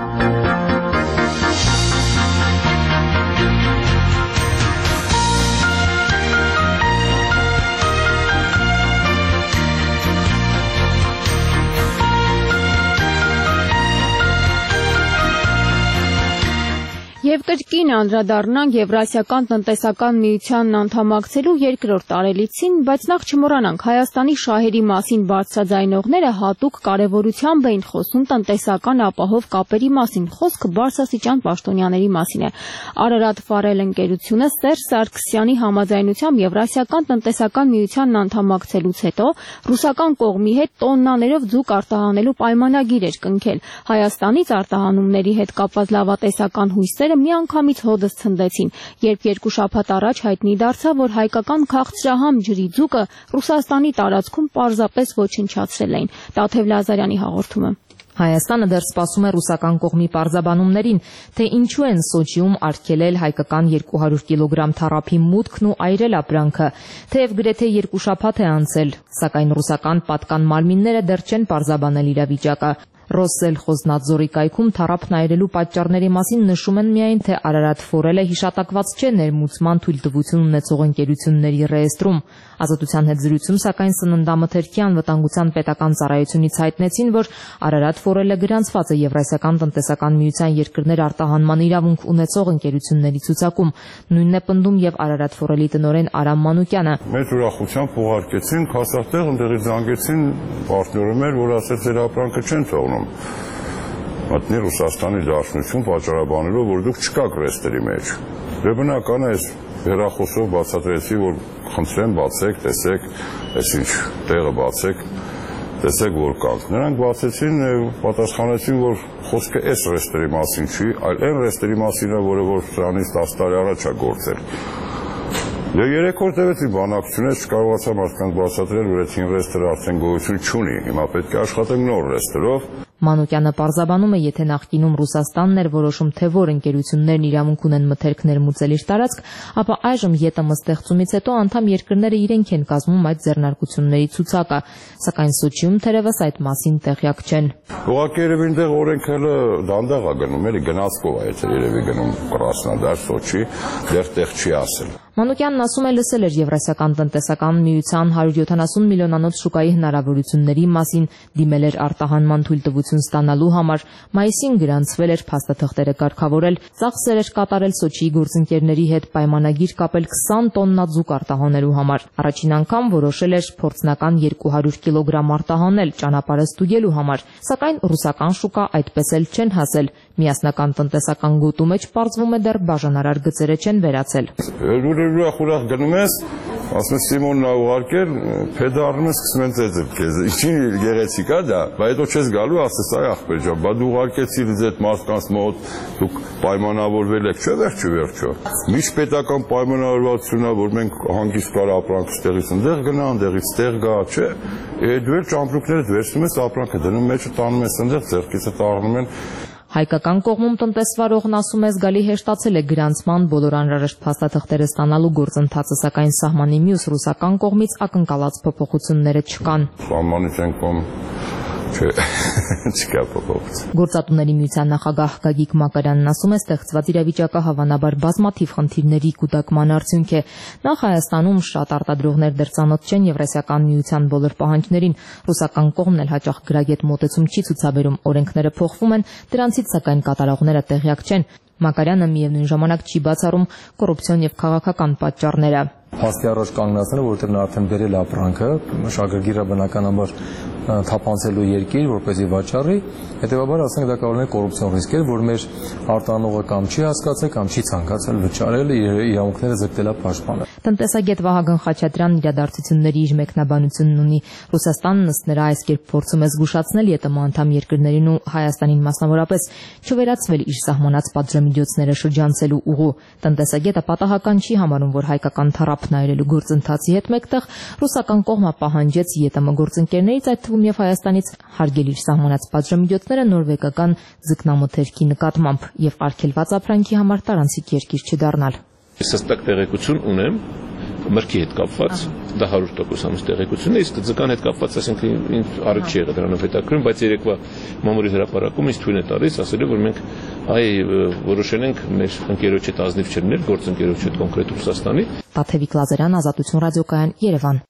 Եվ կրկին անդրադառնանք Եվրասիական տնտեսական միությանն անդամակցելու երկրորդ տարելիցին, բայց նախ չմոռանանք Հայաստանի շահերի մասին բարձրաձայնողները հատուկ կարևորությամբ էին խոսում տնտեսական ապահով կապերի մասին, խոսքը բարձրաստիճան պաշտոնյաների մասին է։ Արարատ Ֆարել ընկերությունը Սերժ Սարգսյանի համաձայնությամբ Եվրասիական տնտեսական միությանն անդամակցելուց հետո ռուսական կողմի հետ տոննաներով ձուկ արտահանելու պայմանագիր էր կնքել։ Հայաստանից արտահանումների հետ կապված լավատեսական հույսերը մի միանգամից հոդս ցնդեցին, երբ 2 շաբաթ առաջ հայտնի դարձավ, որ հայկական քաղցրահամ ջրի ձուկը Ռուսաստանի տարածքում պարզապես ոչնչացրել էին։ Տաթև Լազարյանի հաղորդումը։ Հայաստանը դեռ սպասում է ռուսական կողմի պարզաբանումներին, թե ինչու են Սոչիում արգելել հայկական 200 կիլոգրամ թառափի մուտքն ու այրել ապրանքը, թեև գրեթե 2 շաբաթ է անցել, սակայն ռուսական պատկան մարմինները դեռ չեն պարզաբանել իրավիճակը։ Ռոսսելխոզնադզորի կայքում թառափն այրելու պատճառների մասին նշում են միայն, թե Արարատ Ֆորելը հիշատակված չէ ներմուծման թույլտվություն ունեցող ընկերությունների ռեեստրում։ Ազատության հետ զրույցում, սակայն Սննդամթերքի անվտանգության պետական ծառայությունից հայտնեցին, որ Արարատ Ֆորելը գրանցված է Եվրասիական տնտեսական միության երկրներ արտահանման իրավունք ունեցող ընկերությունների ցուցակում։ Նույնն է պնդում եւ Արարատ Ֆորելի տնօրեն Արամ Մանուկյանը։ Մեծ ուրախությամբ ուղարկեցին, հաստատեղ ընդեղից զանգեցին պարտները մեր, որ ասեց ձեր ապրանքը չեն թողնում։ Մտնի Ռուսաստանի Դաշնություն պատճառաբանելով, որ դուք չկաք ռեստերի մեջ։ Դե բնական է, հեռախոսով բացատրեցի, որ խնդրեմ բացեք, տեսեք, այսինչ տեղը բացեք, տեսեք որ կանք։ Նրանք բացեցին, պատասխանեցին, որ խոսքը այս ռեստերի մասին չի, այլ այն ռեստերի մասին է, որը որ սրանից 10 տարի առաջ է գործել։ Դե 3 օր տևեց իմ բանակցությունից, չկարողացա մարդկանց բացատրել, որ այդ ռեստերը արդեն գոյություն չունի, հիմա պետք է աշխատենք նոր ռեստերով։ Մանուկյանը պարզաբանում է, եթե նախկինում Ռուսաստանն էր որոշում, թե որ ընկերություններն իրավունք ունեն մթերք ներմուծել իր տարածք, ապա այժմ ԵՏՄ ստեղծումից հետո անդամ երկրները իրենք են կազմում այդ ձեռնարկությունների ցուցակը, սակայն Սոչիում թերևս այդ մասին տեղյակ չեն։ Ուղղակի երևի այնտեղ օրենքը դանդաղ է գնում, էլի գնացքով է, եթե երևի գնում Կրասնոդար, Սոչի, դեռ տեղ չի ասել։ Մանուկյանն ասում է լսել էր Եվրասիական տնտեսական միության 170 միլիոնանոց շուկայի հնարավորությունների մասին, դիմել էր արտահանման թույլտվություն ստանալու համար, մայիսին գրանցվել էր փաստաթղթերը կարգավորել, ծախսեր էր կատարել Սոչիի գործընկերների հետ պայմանագիր կապել 20 տոննա ձուկ արտահանելու համար։ Առաջին անգամ որոշել էր փորձնական 200 կիլոգրամ արտահանել ճանապարհը ստուգելու համար, սակայն ռուսական շուկա այդպես էլ չեն հասել։ Միասնական տնտեսական գոտու մեջ պարզվում է դեռ բաժանարար գծերը չեն վերացել։ Ուրախ գնում ես, ասում ես Սիմոնն ա ուղարկել, փեդարում ես սկսում են ծեծել քեզ։ Ինչի գեղեցիկ է դա, բայց հետո չես գալու, ասես այ ախպեր ջան, բա դու ուղարկեցիր ինձ այդ մարդկանց մոտ, դուք պայմանավորվել եք, չէ՞ վերջո։ Միջպետական պայմանավորվածություն է, որ մենք հանգիստ կար ապրանք ստեղից ընդեղ գնա, ընդեղից տեղ գա, չէ։ Դու էլ ճամպրուկներդ վերցնում ես, ապրանքը դնում մեջը տանում ես ընդեղ, ձեռքիցը տառնում են։ Հայկական կողմում տնտեսվարողն ասում է զգալի հեշտացել է գրանցման բոլոր անհրաժեշտ փաստաթղթերը ստանալու գործընթացը, սակայն սահմանի մյուս ռուսական կողմից ակնկալած փոփոխությունները չկան։ Սահմանից են կողմ չկա փոփոխություն։ Գործատուների միության նախագահ Գագիկ Մակարյանն ասում է, ստեղծված իրավիճակը հավանաբար բազմաթիվ խնդիրների կուտակման արդյունք է։ Նախ Հայաստանում շատ արտադրողներ դեռ ծանոթ չեն Եվրասիական միության բոլոր պահանջներին, ռուսական կողմն էլ հաճախ գրագետ մոտեցում չի ցուցաբերում, օրենքները փոխվում են, դրանցից սակայն կատարողները տեղյակ չեն։ Մակարյանը միևնույն ժամանակ չի բացառում կոռուպցիոն եւ քաղաքական պատճառները։ Փաստի առաջ կանգնացնելը, որովհետև նա արդեն բերել ապրանքը, շահագրգիռը բնականաբար թափանցելու երկիր, որպեսզի վաճառի, հետեւաբար ասենք դա կարող է կոռուպցիոն ռիսկեր, որ մեր արտանողը կամ չի հասկացել կամ չի ցանկացել վճարել, իրավունքները ձգտելա պաշտպանել։ Տնտեսագետ Վահագն Խաչատրյանն իրադարձությունների իր մեկնաբանությունն ունի։ Ռուսաստանն ըստ նրա այս կերպ փորձում է զգուշացնել ԵՏՄ անդամ երկրներին ու Հայաստանին մասնավորապես չվերացվել իր սահմանած պատժամիջոցները շրջանցելու ուղու։ Տնտեսագետը պատահական չի համարում, որ հայկական թառափն այրելու գործընթացի հետ մեկտեղ ռուսական կողմը պահանջեց ԵՏՄ գործընկերներից, այդ թվում եւ Հայաստանից, հարգել իր սահմանած պատժամիջոցները նորվեգական ձկնամթերքի նկատմամբ եւ արգելված ապրանքի համար տարանցիկ երկիր չդառնալ։ Ես հստակ տեղեկություն ունեմ մրգի հետ կապված, դա 100% ամս տեղեկություն է, իսկ ձկան հետ կապված, այսինքն ինձ առիթ չի եղել դրանով հետաքրքրում, բայց երեկվա մամուլի հրապարակում ինձ թույլ է տալիս, ասելով, որ մենք որոշել ենք մեր ընկերոջ հետ ազնիվ չլինել, գործընկերոջ հետ կոնկրետ Ռուսաստանի։ Տաթևիկ Լազարյան, Ազատություն ռադիոկայան, Երևան։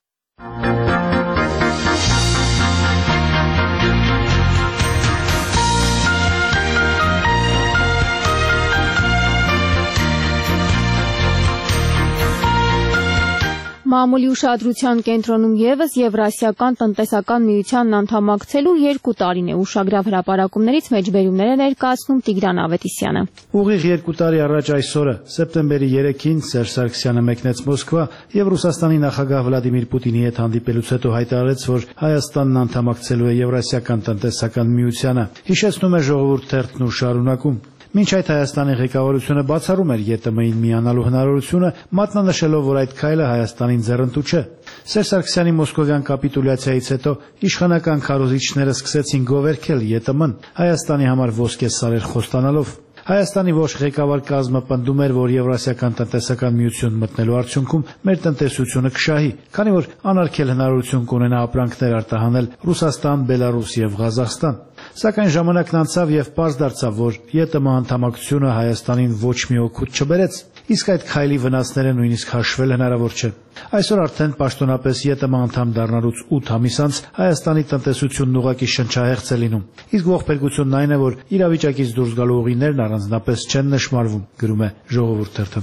Մամուլի ուշադրության կենտրոնում ևս Եվրասիական տնտեսական միությանն անդամակցելու 2 տարին է ուշագրավ հրապարակումներից մեջբերումներ է ներկայացնում Տիգրան Ավետիսյանը։ Ուղիղ 2 տարի առաջ այսօրը, սեպտեմբերի 3-ին Սերժ Սարգսյանը մեկնեց Մոսկվա եւ Ռուսաստանի նախագահ Վլադիմիր Պուտինի հետ հանդիպելուց հետո հայտարարեց, որ Հայաստանն անդամակցելու է Եվրասիական տնտեսական միությանը։ Հիշեցնում է Ժողովուրդ թերթն ու շարունակում. Մինչ այդ Հայաստանի ղեկավարությունը բացառում էր ԵՏՄ-ին միանալու հնարավորությունը, մատնանշելով, որ այդ քայլը Հայաստանին ձեռնտու չէ։ Սերժ Սարգսյանի մոսկովյան կապիտուլյացիայից հետո իշխանական քարոզիչները սկսեցին գովերքել ԵՏՄ-ն, Հայաստանի համար ոսկե սարեր խոստանալով։ Հայաստանի ոչ ղեկավար կազմը պնդում էր, որ Եվրասիական տնտեսական միություն մտնելու արդյունքում մեր տնտեսությունը կշահի, քանի որ անարգել հնարավորություն կունենա ապրանքներ արտահանել Ռուսաստան, Բելարուս եւ Ղազախստան։ Սակայն ժամանակն անցավ եւ պարզ դարձավ, որ ԵՏՄ անդամակցությունը Հայաստանին ոչ մի օգուտ չբերեց, իսկ այդ քայլի վնասները նույնիսկ հաշվել հնարավոր չէ։ Այսօր արդեն պաշտոնապես ԵՏՄ անդամ դառնալուց 8 ամիս անց Հայաստանի տնտեսությունն ուղղակի շնչահեղձ է լինում։ Իսկ ողբերգությունն այն է, որ իրավիճակից դուրս գալու ուղիներն առանձնապես չեն նշмарվում, գրում է Ժողովուրդ թերթը։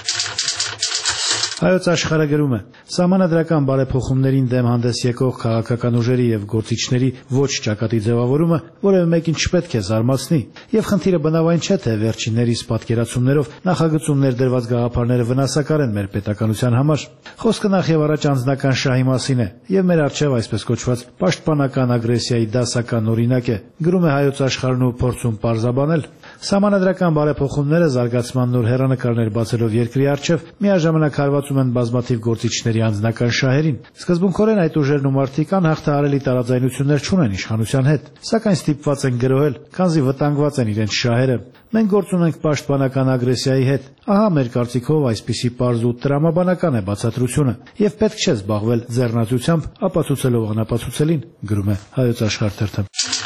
Հայոց աշխարհը գրում է. Սահմանադրական բարեփոխումներին դեմ հանդես եկող քաղաքական ուժերի եւ գործիչների ոչ ճակատի ձևավորումը որևէ մեկին չպետք է զարմացնի, եւ խնդիրը բնավ այն չէ, թե վերջիններիս պատկերացումներով նախագծում ներդրված գաղափարները վնասակար են մեր պետականության համար։ Խոսքը նախ եւ առաջ անձնական շահի մասին է, եւ մեր առջեւ այսպես կոչված պաշտպանական ագրեսիայի դասական օրինակ է, գրում է Հայոց աշխարհն ու փորձում պարզաբանել։ Սահմանադրական բարեփոխումները զարգացման նոր հեռանկարներ բացելով երկրի առջև միաժամանակ հարվածում են բազմաթիվ գործիչների անձնական շահերին։ Սկզբունքորեն այդ ուժերն ու մարդիկ անհաղթահարելի տարաձայնություններ չունեն իշխանության հետ, սակայն ստիպված են գրոհել, քանզի վտանգված են իրենց շահերը։ Մենք գործ ունենք պաշտպանական ագրեսիայի հետ։ Ահա մեր կարծիքով այսպիսի պարզ ու տրամաբանական է բացատրությունը, եւ պետք չէ զբաղվել ձեռնացությամբ ապացուցելով անապացուցելին, գրում է Հայոց աշխարհ թերթը։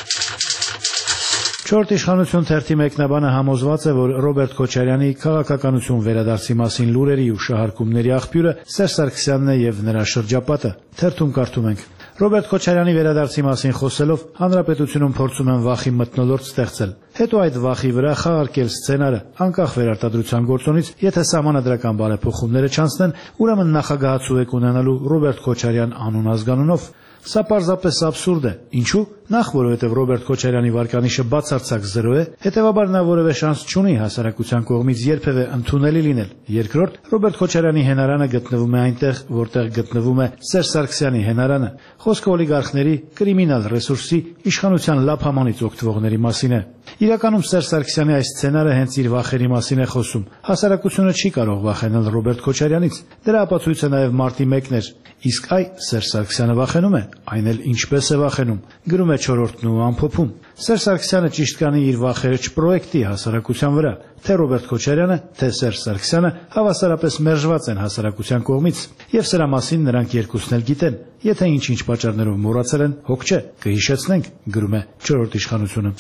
Չորրորդ իշխանություն թերթի մեկնաբանը համոզված է, որ Ռոբերտ Քոչարյանի քաղաքականություն վերադարձի մասին լուրերի ու շահարկումների աղբյուրը Սերժ Սարգսյանն է եւ նրա շրջապատը։ Թերթում կարդում ենք. Ռոբերտ Քոչարյանի վերադարձի մասին խոսելով հանրապետությունում փորձում են վախի մթնոլորտ ստեղծել։ Հետո այդ վախի վրա խաղարկել սցենարը, անկախ վերարտադրության գործոնից, եթե սահմանադրական բարեփոխումները չանցնեն, ուրեմն նախագահացու եք ունենալու Ռոբերտ Քոչարյան անուն ազգանունով։ Սա պարզապես աբսուրդ է։ Ինչու՞։ Նախ, որովհետև Ռոբերտ Քոչարյանի վարկանիշը բացարձակ 0 է, հետևաբար նա որևէ շանս չունի հասարակության կողմից երբևէ ընդունելի լինել։ Երկրորդ, Ռոբերտ Քոչարյանի հենարանը գտնվում է այնտեղ, որտեղ գտնվում է Սերժ Սարգսյանի հենարանը։ Խոսքը օլիգարխների, կրիմինալ ռեսուրսի, իշխանության լափամանից օգտվողների մասին է։ Իրականում Սերժ Սարգսյանի այս սցենարը հենց իր վախերի մասին է խոսում։ Հասարակությունը չի կարող վախենալ Ռոբերտ Քոչարյանից։ Դրա ապացույցը նաև մարտի 1-ն էր։ Իսկ այ Սերժ Սարգսյանը վախենում է, այն էլ ինչպես է վախենում, գրում է Չորրորդն ու ամփոփում։ Սերժ Սարգսյանը ճիշտ կանի իր վախերը չպրոյեկտի հասարակության վրա, թե Ռոբերտ Քոչարյանը, թե Սերժ Սարգսյանը հավասարապես մերժված են հասարակության կողմից, եւ սրա մասին նրանք երկուսն էլ գիտեն։ Եթե ինչ-ինչ պատճառներով մոռացել են, հոգ չէ, կհիշեցնենք, գրում է Չորրորդ իշխանությունը։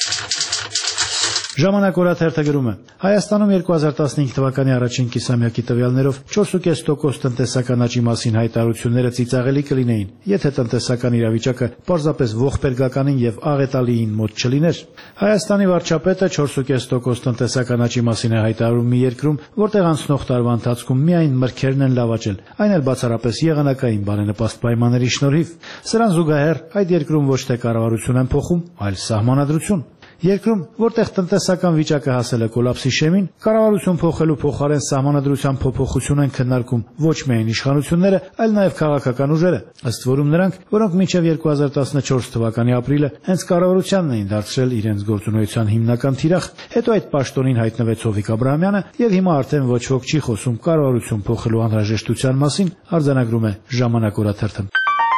Ժամանակ օրաթերթը գրում է. Հայաստանում 2015 թվականի առաջին կիսամյակի տվյալներով 4.5% տնտեսական աճի մասին հայտարարությունները ծիծաղելի կլինեին, եթե տնտեսական իրավիճակը պարզապես ողբերգականին եւ աղետալիին մոտ չլիներ։ Հայաստանի վարչապետը 4.5% տնտեսական աճի մասին է հայտարարում մի երկրում, որտեղ անցնող տարվա ընթացքում միայն մրգերն են լավաճել, այն էլ բացառապես եղանակային բարենպաստ պայմանների շնորհիվ։ Սրան զուգահեռ այդ երկրում ոչ թե կառավարություն են փոխում, այլ սահմանադրություն։ Երկրում, որտեղ տնտեսական վիճակը հասել է կոլապսի շեմին, կառավարություն փոխելու փոխարեն սահմանադրության փոփոխություն են քննարկում ոչ միայն իշխանությունները, այլ նաև քաղաքական ուժերը, ըստ որում նրանք, որոնք մինչև 2014 թվականի ապրիլը հենց կառավարությանն էին դարձրել իրենց գործունեության հիմնական թիրախ, հետո այդ պաշտոնին հայտնվեց Հովիկ Աբրահամյանը եւ հիմա արդեն ոչ ոք չի խոսում կառավարություն փոխելու անհրաժեշտության մասին, արձանագրում է Ժամանակ օրաթերթը։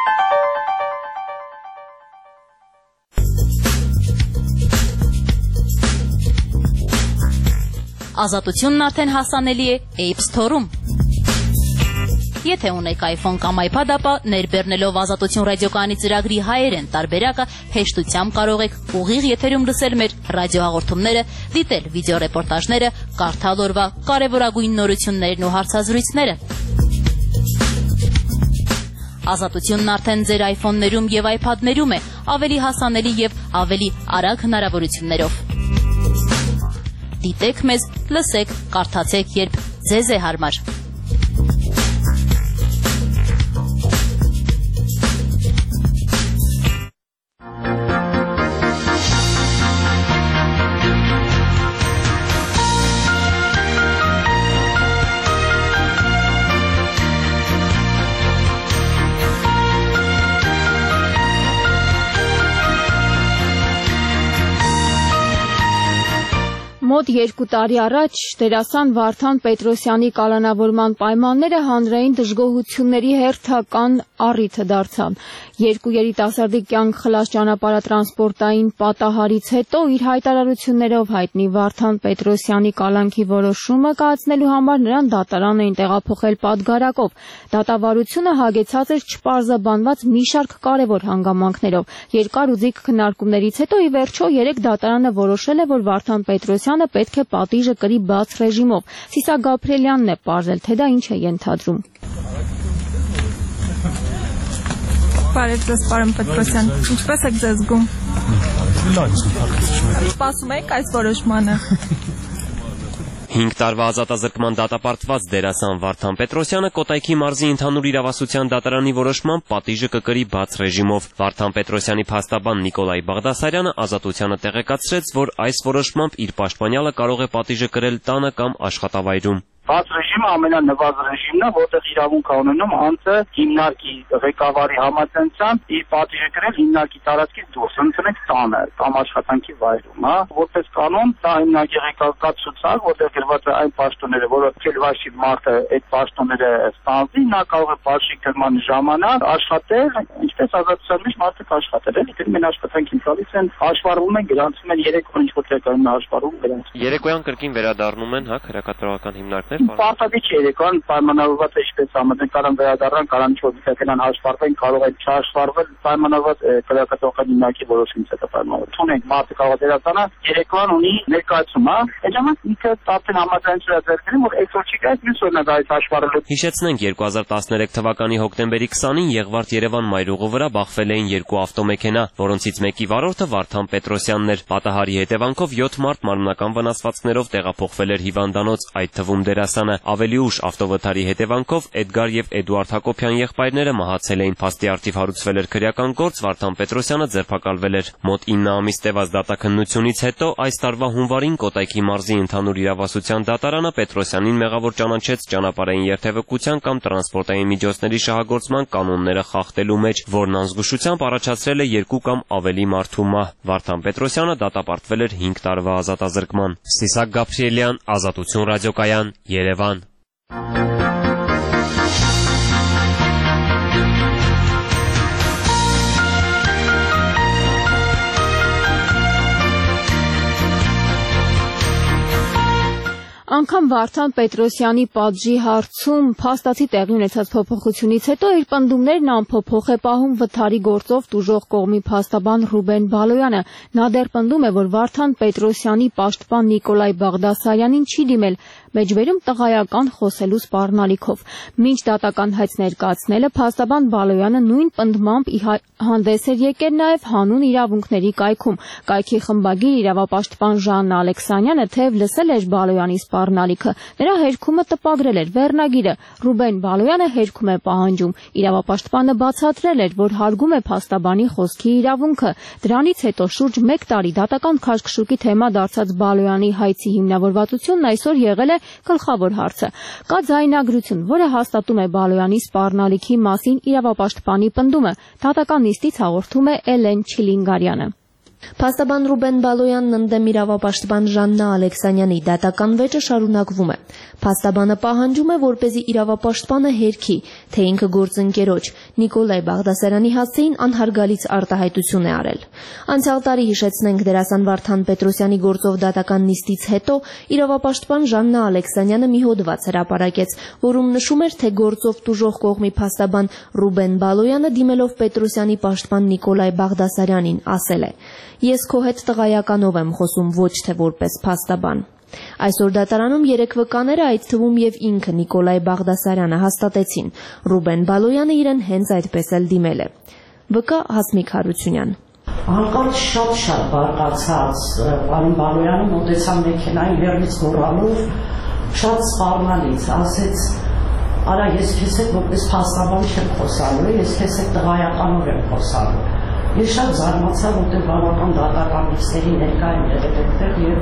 Ազատությունն արդեն հասանելի է App Store-ում։ Եթե ունեք iPhone կամ iPad, ապա ներբեռնելով Ազատություն ռադիոկայանի ծրագրի հայերեն տարբերակը հեշտությամբ կարող եք ուղիղ եթերում լսել մեր ռադիոհաղորդումները, դիտել վիդեոռեպորտաժները, կարդալ օրվա կարևորագույն նորություններն ու հարցազրույցները։ Ազատությունն արդեն ձեր iPhone-ներում եւ iPad-ներում է, ավելի հասանելի եւ ավելի արագ հնարավորություններով։ Դիտեք մեզ, լսեք, կարդացեք, երբ ձեզ է հարմար։ Մոտ 2 տարի առաջ դերասան Վարդան Պետրոսյանի կալանավորման պայմանները հանրային դժգոհությունների հերթական առիթը դարձան։ Երկու երիտասարդի կյանք խլած ճանապարհատրանսպորտային պատահարից հետո իր հայտարարություններով հայտնի Վարդան Պետրոսյանի կալանքի որոշումը կայացնելու համար նրան դատարան էին տեղափոխել պատգարակով։ Դատավարությունը հագեցած էր չպարզաբանված մի շարք կարևոր հանգամանքներով։ Երկար ու ձիգ քննարկումներից հետո ի վերջո երեկ դատարանը որոշել է, որ Վարդան Պետրոսյանը պետք է պատիժը կրի բաց ռեժիմով։ Սիսա Գաբրելյանն է պարզել, թե դա ինչ է ենթադրում։ Բարև ձեզ, պարոն Պետրոսյան, ինչպես եք ձեզ զգում։ Սպասում եք այս որոշմանը։ 5 տարվա ազատազրկման դատապարտված դերասան Վարդան Պետրոսյանը Կոտայքի մարզի ընդհանուր իրավասության դատարանի որոշմամբ պատիժը կկրի բաց ռեժիմով։ Վարդան Պետրոսյանի փաստաբան Նիկոլայ Բաղդասարյանը ազատությանը տեղեկացրեց, որ այս որոշմամբ իր պաշտպանյալը կարող է պատիժը կրել տանը կամ աշխատավայրում։ Բաց ռեժիմը ամենանվազ ռեժիմն է, որտեղ իրավունք ունենում անձը հիմնարկի ղեկավարի համաձայնությամբ իր պատիժը կրել հիմնարկի տարածքից դուրս, ընդունեք տանը կամ աշխատանքի վայրում, հա, որպես կանոն դա հիմնարկի ղեկավարի ցուցակ, որտեղ գրված է այն պաշտոնները, որը քելվաշի մարդը այդ պաշտոնները ստանձնի, նա կարող է բաշխի կրման ժամանակ աշխատել, ինչպես ազատության մեջ մարդը կաշխատել, էլի դեռ մեն աշխատանքին գալիս են, հաշվառվում են, գրանցվում են երեկոյան ինչ որ տեղում հաշվառվում գրանցվում։ Երեկոյան կրկին վերադառնում են, հա, քրեակատարական հիմնարկներ։ Պարտադիր չէ երեկոյան պայմանավորված է ինչպես ամեն կարան վերադառնան, կարան ինչ-որ դիտական հաշվառվեն, կարող է չհաշվառվել պայմանավորված քրեակատարական հիմնարկի որոշումից հետո պայմանավորված։ Ունենք մարդը կարող է դերասանը երեկոյան ունի ներկայացում, հա, այդ ժամանակ ինքը տապեն համաձայնություն է ձեռքերում, որ այսօր չի գայց, մյուս օրն է գայց հաշվառելու։ Հիշեցնենք 2013 թվականի հոկտեմբերի 20-ին Եղվարդ-Երևան մայրուղու վրա բախվել էին 2 ավտոմեքենա, որոնցից մեկի վարորդը Վարդան Պետրոսյանն էր։ Պատահարի հետևանքով 7 մարդ մարմնական վնասվածքներով տեղափոխվել էր հիվանդանոց, այդ թվում դերասանը։ Ավելի ուշ ավտովթարի հետևանքով Էդգար եւ Էդուարդ Հակոբյան եղբայրները մահացել էին։ Փաստի առթիվ հարուցվել էր քրեական գործ, Վարդան Պետրոսյանը ձերբակալվել էր։ Մոտ 9 ամիս տևած դատաքննությունից հետո այս տարվա հունվարին Կոտայքի մարզի ընդհանուր իրավասության դատարանը Պետրոսյանին մեղավոր ճանաչեց ճանապարհային երթևեկության կամ տրանսպորտային միջոցների շահագործման կանոնները խախտելու մեջ, որն անզգուշությամբ առաջացրել է 2 կամ ավելի մարդու մահ։ Վարդան Պետրոսյանը դատապարտվել էր 5 տարվա ազատազրկման։ Սիսակ Գաբրիելյան, Ազատություն ռադիոկայան, Երևան։ Անգամ Վարդան Պետրոսյանի պատժի հարցում փաստացի տեղի ունեցած փոփոխությունից հետո իր պնդումներն անփոփոխ է պահում վթարի գործով տուժող կողմի փաստաբան Ռուբեն Բալոյանը։ Նա դեռ պնդում է, որ Վարդան Պետրոսյանի պաշտպան Նիկոլայ Բաղդասարյանին չի դիմել մեջբերում տղայական խոսելու սպառնալիքով։ Մինչ դատական հայց ներկայացնելը փաստաբան Բալոյանը նույն պնդմամբ հանդես էր եկել նաև հանուն իրավունքների կայքում։ Կայքի խմբագիր իրավապաշտպան Ժաննա Ալեքսանյանը թեև լսել էր Բալոյանի սպառնալիքը, նրա հերքումը տպագրել էր վերնագիրը։ Ռուբեն Բալոյանը հերքում է պահանջում։ Իրավապաշտպանը բացատրել էր, որ հարգում է փաստաբանի խոսքի իրավունքը։ Դրանից հետո շուրջ 1 տարի դատական քաշքշուկի թեմա դարձած Բալոյանի հայցի հիմնավորվածությունն այսօր եղել է գլխավոր հարցը։ Կա ձայնագրություն, որը հաստատում է Բալոյանի սպառնալիքի մասին իրավապաշտպանի պնդումը։ Դատական նիստից հաղորդում է Էլեն Չիլինգարյանը։ Փաստաբան Ռուբեն Բալոյանն ընդդեմ իրավապաշտպան Ժաննա Ալեքսանյանի դատական վեճը շարունակվում է։ Փաստաբանը պահանջում է, որպեսզի իրավապաշտպանը հերքի, թե ինքը գործընկերոջ Նիկոլայ Բաղդասարյանի հասցեին անհարգալից արտահայտություն է արել։ Անցյալ տարի հիշեցնենք դերասան Վարդան Պետրոսյանի գործով դատական նիստից հետո իրավապաշտպան Ժաննա Ալեքսանյանը մի հոդված հրապարակեց, որում նշում էր, թե գործով տուժող կողմի փաստաբան Ռուբեն Բալոյանը դիմելով Պետրոսյանի պաշտպան Նիկոլայ Բաղդասարյանին ասել է. Ես քո հետ տղայականով եմ խոսում, ոչ թե որպես փաստաբան։ Այսօր դատարանում 3 վկաները, այդ թվում եւ ինքը Նիկոլայ Բաղդասարյանը հաստատեցին։ Ռուբեն Բալոյանը իրեն հենց այդպես էլ դիմել է։ Վկա Հասմիկ Հարությունյան։ Հանկարծ շատ բարկացած պարոն Բալոյանը մոտեցավ մեքենային վերնից գոռալով, շատ սպառնալից, ասեց. «Արա, ես քեզ հետ որպես փաստաբան չեմ խոսալու, ես քեզ հետ տղայականով եմ խոսալու»։ Ես շատ զարմացա, որտեղ բավական դատական նիստերի ներկա եմ եղել այդտեղ եւ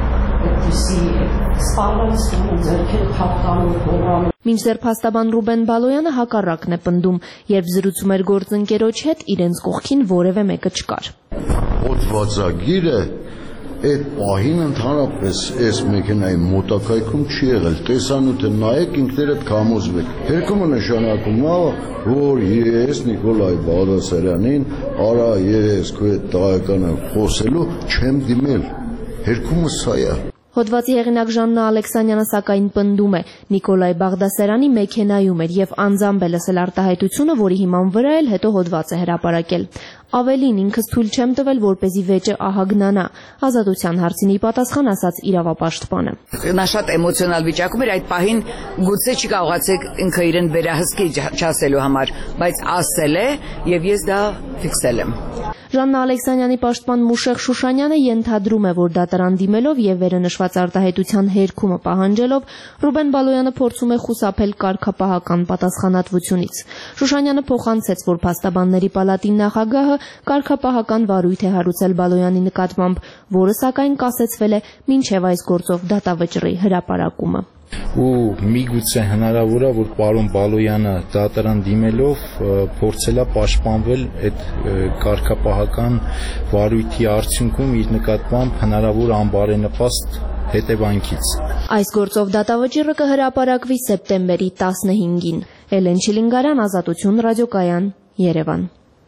այդպիսի սպառնալիքն ու ձեռքերը թափտալով գոռալով։ Մինչդեռ փաստաբան Ռուբեն Բալոյանը հակառակն է պնդում, երբ զրուցում էր գործընկերոջ հետ, իրենց կողքին որևէ մեկը չկար։ Հոդվածագիրը Այդ պահին ընդհանրապես այս մեքենայի մոտակայքում չի եղել։ Տեսանյութը նայեք, ինքներդ կհամոզվեք։ Հերկումը նշանակում է, որ ես Նիկոլայ Բաղդասարյանին արա ես քո այդ տղայականը խոսելու չեմ դիմել։ Հերկումը սա է։ Հոդվածի հեղինակ Ժաննա Ալեքսանյանը սակայն պնդում է Նիկոլայ Բաղդասարյանի մեքենայում էր եւ անձամբ է լսել արտահայտությունը, որի հիման վրա էլ հետո հոդված է հրապարակել։ Ավելին ինքս թույլ չեմ տվել, որպեսզի վեճը ահագնանա, Ազատության հարցին ի պատասխան ասաց իրավապաշտպանը։ Նա շատ էմոցիոնալ վիճակում էր, այդ պահին գուցե չի կարողացեք ինքը իրեն վերահսկի չասելու համար, բայց ասել է եւ ես դա ֆիքսել եմ։ Ժաննա Ալեքսանյանի պաշտպան Մուշեղ Շուշանյանը ենթադրում է, որ դատարան դիմելով եւ վերանշված արտահայտության հերքումը պահանջելով Ռուբեն Բալոյանը փորձում է խուսափել կարգապահական պատասխանատվությունից։ Շուշանյանը փոխանցեց, որ փաստաբանների պալատի նախագահը կարգապահական վարույթ է հարուցել Բալոյանի նկատմամբ, որը սակայն կասեցվել է մինչև այս գործով դատավճռի հրապարակումը։ Ու միգուցե հնարավոր է, որ պարոն Բալոյանը դատարան դիմելով փորձել է պաշտպանվել այդ կարգապահական վարույթի արդյունքում իր նկատմամբ հնարավոր անբարենպաստ հետևանքից։ Այս գործով դատավճիռը կհրապարակվի սեպտեմբերի 15-ին։ Էլեն Չիլինգարյան, Ազատություն ռադիոկայան, Երևան։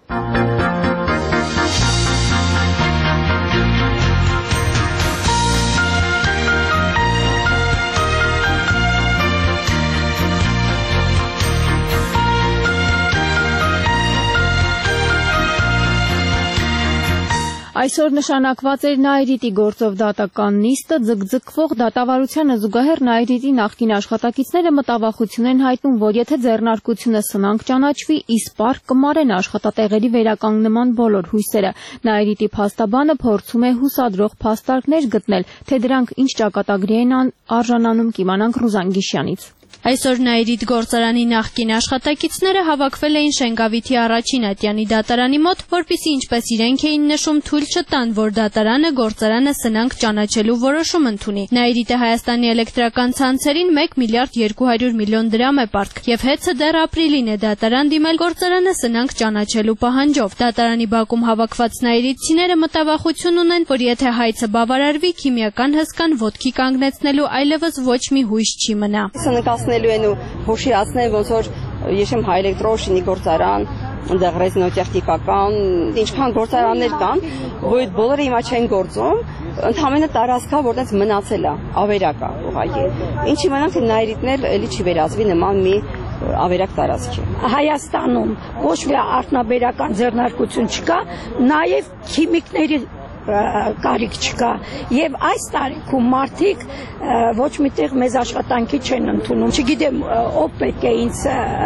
Այսօր նշանակված էր Նայիրիտի գործով դատական նիստը, ձգձգվող դատավարությանը զուգահեռ Նայիրիտի նախկին աշխատակիցները մտավախություն են հայտնում, որ եթե ձեռնարկությունը սնանկ ճանաչվի, իսպառ կմարեն աշխատատեղերի վերականգնման բոլոր հույսերը։ Նայիրիտի փաստաբանը փորձում է հուսադրող փաստարկներ գտնել, թե դրանք ինչ ճակատագրի են արժանանում, կիմանանք Ռուզան Գիշյանից։ Այսօր Նայիրիտ գործարանի նախկին աշխատակիցները հավաքվել էին Շենգավիթի առաջին ատյանի դատարանի մոտ, որպեսզի ինչպես իրենք էին նշում, թույլ չտան, որ դատարանը գործարանը սնանկ ճանաչելու որոշում ընդունի։ Նայիրիտը Հայաստանի էլեկտրական ցանցերին 1 միլիարդ 200 միլիոն դրամ է պարտք, եւ հեծը դեռ ապրիլին է դատարան դիմել գործարանը սնանկ ճանաչելու պահանջով։ Դատարանի բակում հավաքված նայիրիտցիները մտավախություն ունեն, որ եթե հայցը բավարարվի, քիմիական հսկան ոտքի կանգնեցնելու այլևս ոչ մի հույս չի մնա։ Են ու հոշիրացնել, ոնց որ եշեմ հայէլեկտրոշինի գործարան, այնտեղ ռեզինոտեխնիկական, ինչքան գործարաններ կան, որ այդ բոլորը հիմա չեն գործում, ընդհանրապես տարածքա, որտեղ մնացել է, ավերակ է ուղղակի։ Ինչի իմանանք, թե նայրիտներ էլի չի վերածվի նման մի ավերակ տարածքի։ Հայաստանում ոչ մի արտոնաբերական ձեռնարկություն չկա, նաև քիմիկների կարիք չկա եւ այս տարիքում մարդիկ ոչ միտեղ մեզ աշխատանքի չեն ընդունում։ Չգիտեմ ով պետք է ինձ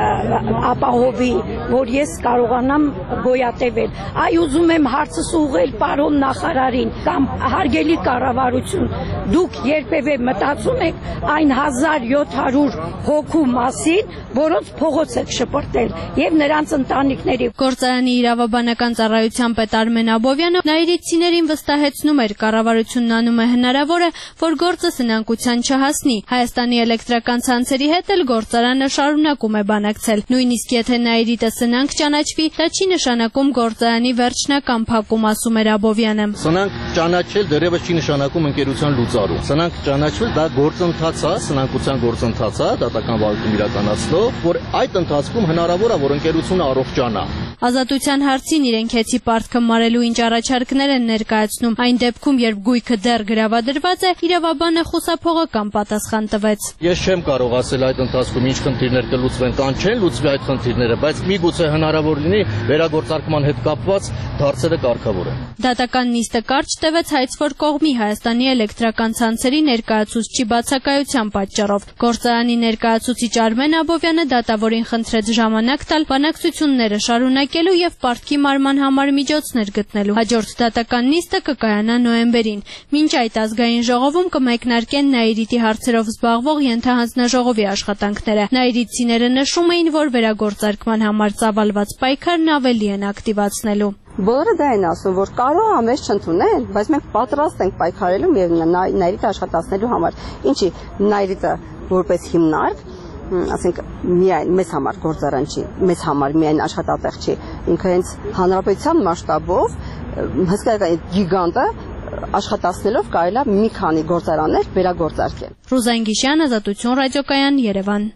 ապահովի, որ ես կարողանամ գոյատևել։ Այ ուզում եմ հարցս ուղղել պարոն նախարարին կամ հարգելի կառավարություն, դուք երբևէ մտածում եք այն 1700 հոգու մասին, որոնց փողոց եք շպրտել եւ նրանց ընտանիքների։ Գործարանի իրավաբանական ծառայության պետ Արմեն Աբովյանը նայիրիտցիներին վստահեցնում էր, կառավարությունն անում է հնարավորը, որ գործը սնանկության չհասնի։ Հայաստանի էլեկտրական ցանցերի հետ էլ գործարանը շարունակում է բանակցել։ Նույնիսկ եթե Նայիրիտը սնանկ ճանաչվի, դա չի նշանակում գործարանի վերջնական փակում, ասում էր Աբովյանը։ Սնանկ ճանաչել դեռևս չի նշանակում ընկերության լուծարում։ Սնանկ ճանաչվել դա գործընթաց է, սնանկության գործընթաց է, դատական վարույթում իրականացնող, որ այդ ընթացքում հնարավոր է, որ ընկերությունը առողջանա։ Ազատության հարցին իրենք հեծի պարտքը մարելու ինչ առաջարկներ են ներկայացնում, այն դեպքում, երբ գույքը դեռ գրավադրված է, իրավաբանը խուսափողական պատասխան տվեց։ Ես չեմ կարող ասել այդ ընթացքում ինչ խնդիրներ կլուծվեն կամ չեն լուծվի այդ խնդիրները, բայց միգուցե հնարավոր լինի վերագործարկման հետ կապված դարձերը կարգավորեն։ Դատական նիստը կարճ տևեց հայցվոր կողմի Հայաստանի էլեկտրական ցանցերի ներկայացուցչի բացակայության պատճառով։ Գործարանի ներկայացուցիչ Արմեն Աբովյանը դատավորին խնդրեց ժամանակ տալ բանակցությունները շարունակելու եւ պարտքի մարման համար միջոցներ գտնելու։ Հաջորդ դատական նիստը կկայանա նոյեմբերին։ Մինչ այդ ազգային ժողովում կմեկնարկեն Նայիրիտի հարցերով զբաղվող ենթահանձնաժողովի աշխատանքները։ Նայիրիտցիները նշում էին, որ վերագործարկման համար ծավալված պայքարն ավելի են ակտիվացնելու։ Բոլորը դա են ասում, որ կարող է մեզ չընդունեն, բայց մենք պատրաստ ենք պայքարելու եւ Նայիրիտը աշխատացնելու համար։ Ինչի Նայիրիտը որպես հիմնարկ, ասենք միայն մեզ համար գործարան չի, մեզ համար միայն աշխատատեղ չի, ինքը հենց հանրապետության մասշտաբով հսկայական գիգանտը աշխատացնելով կարելի է մի քանի գործարաններ վերագործարկել։ Ռուզան Գիշյան, Ազատություն ռադիոկայան, Երևան։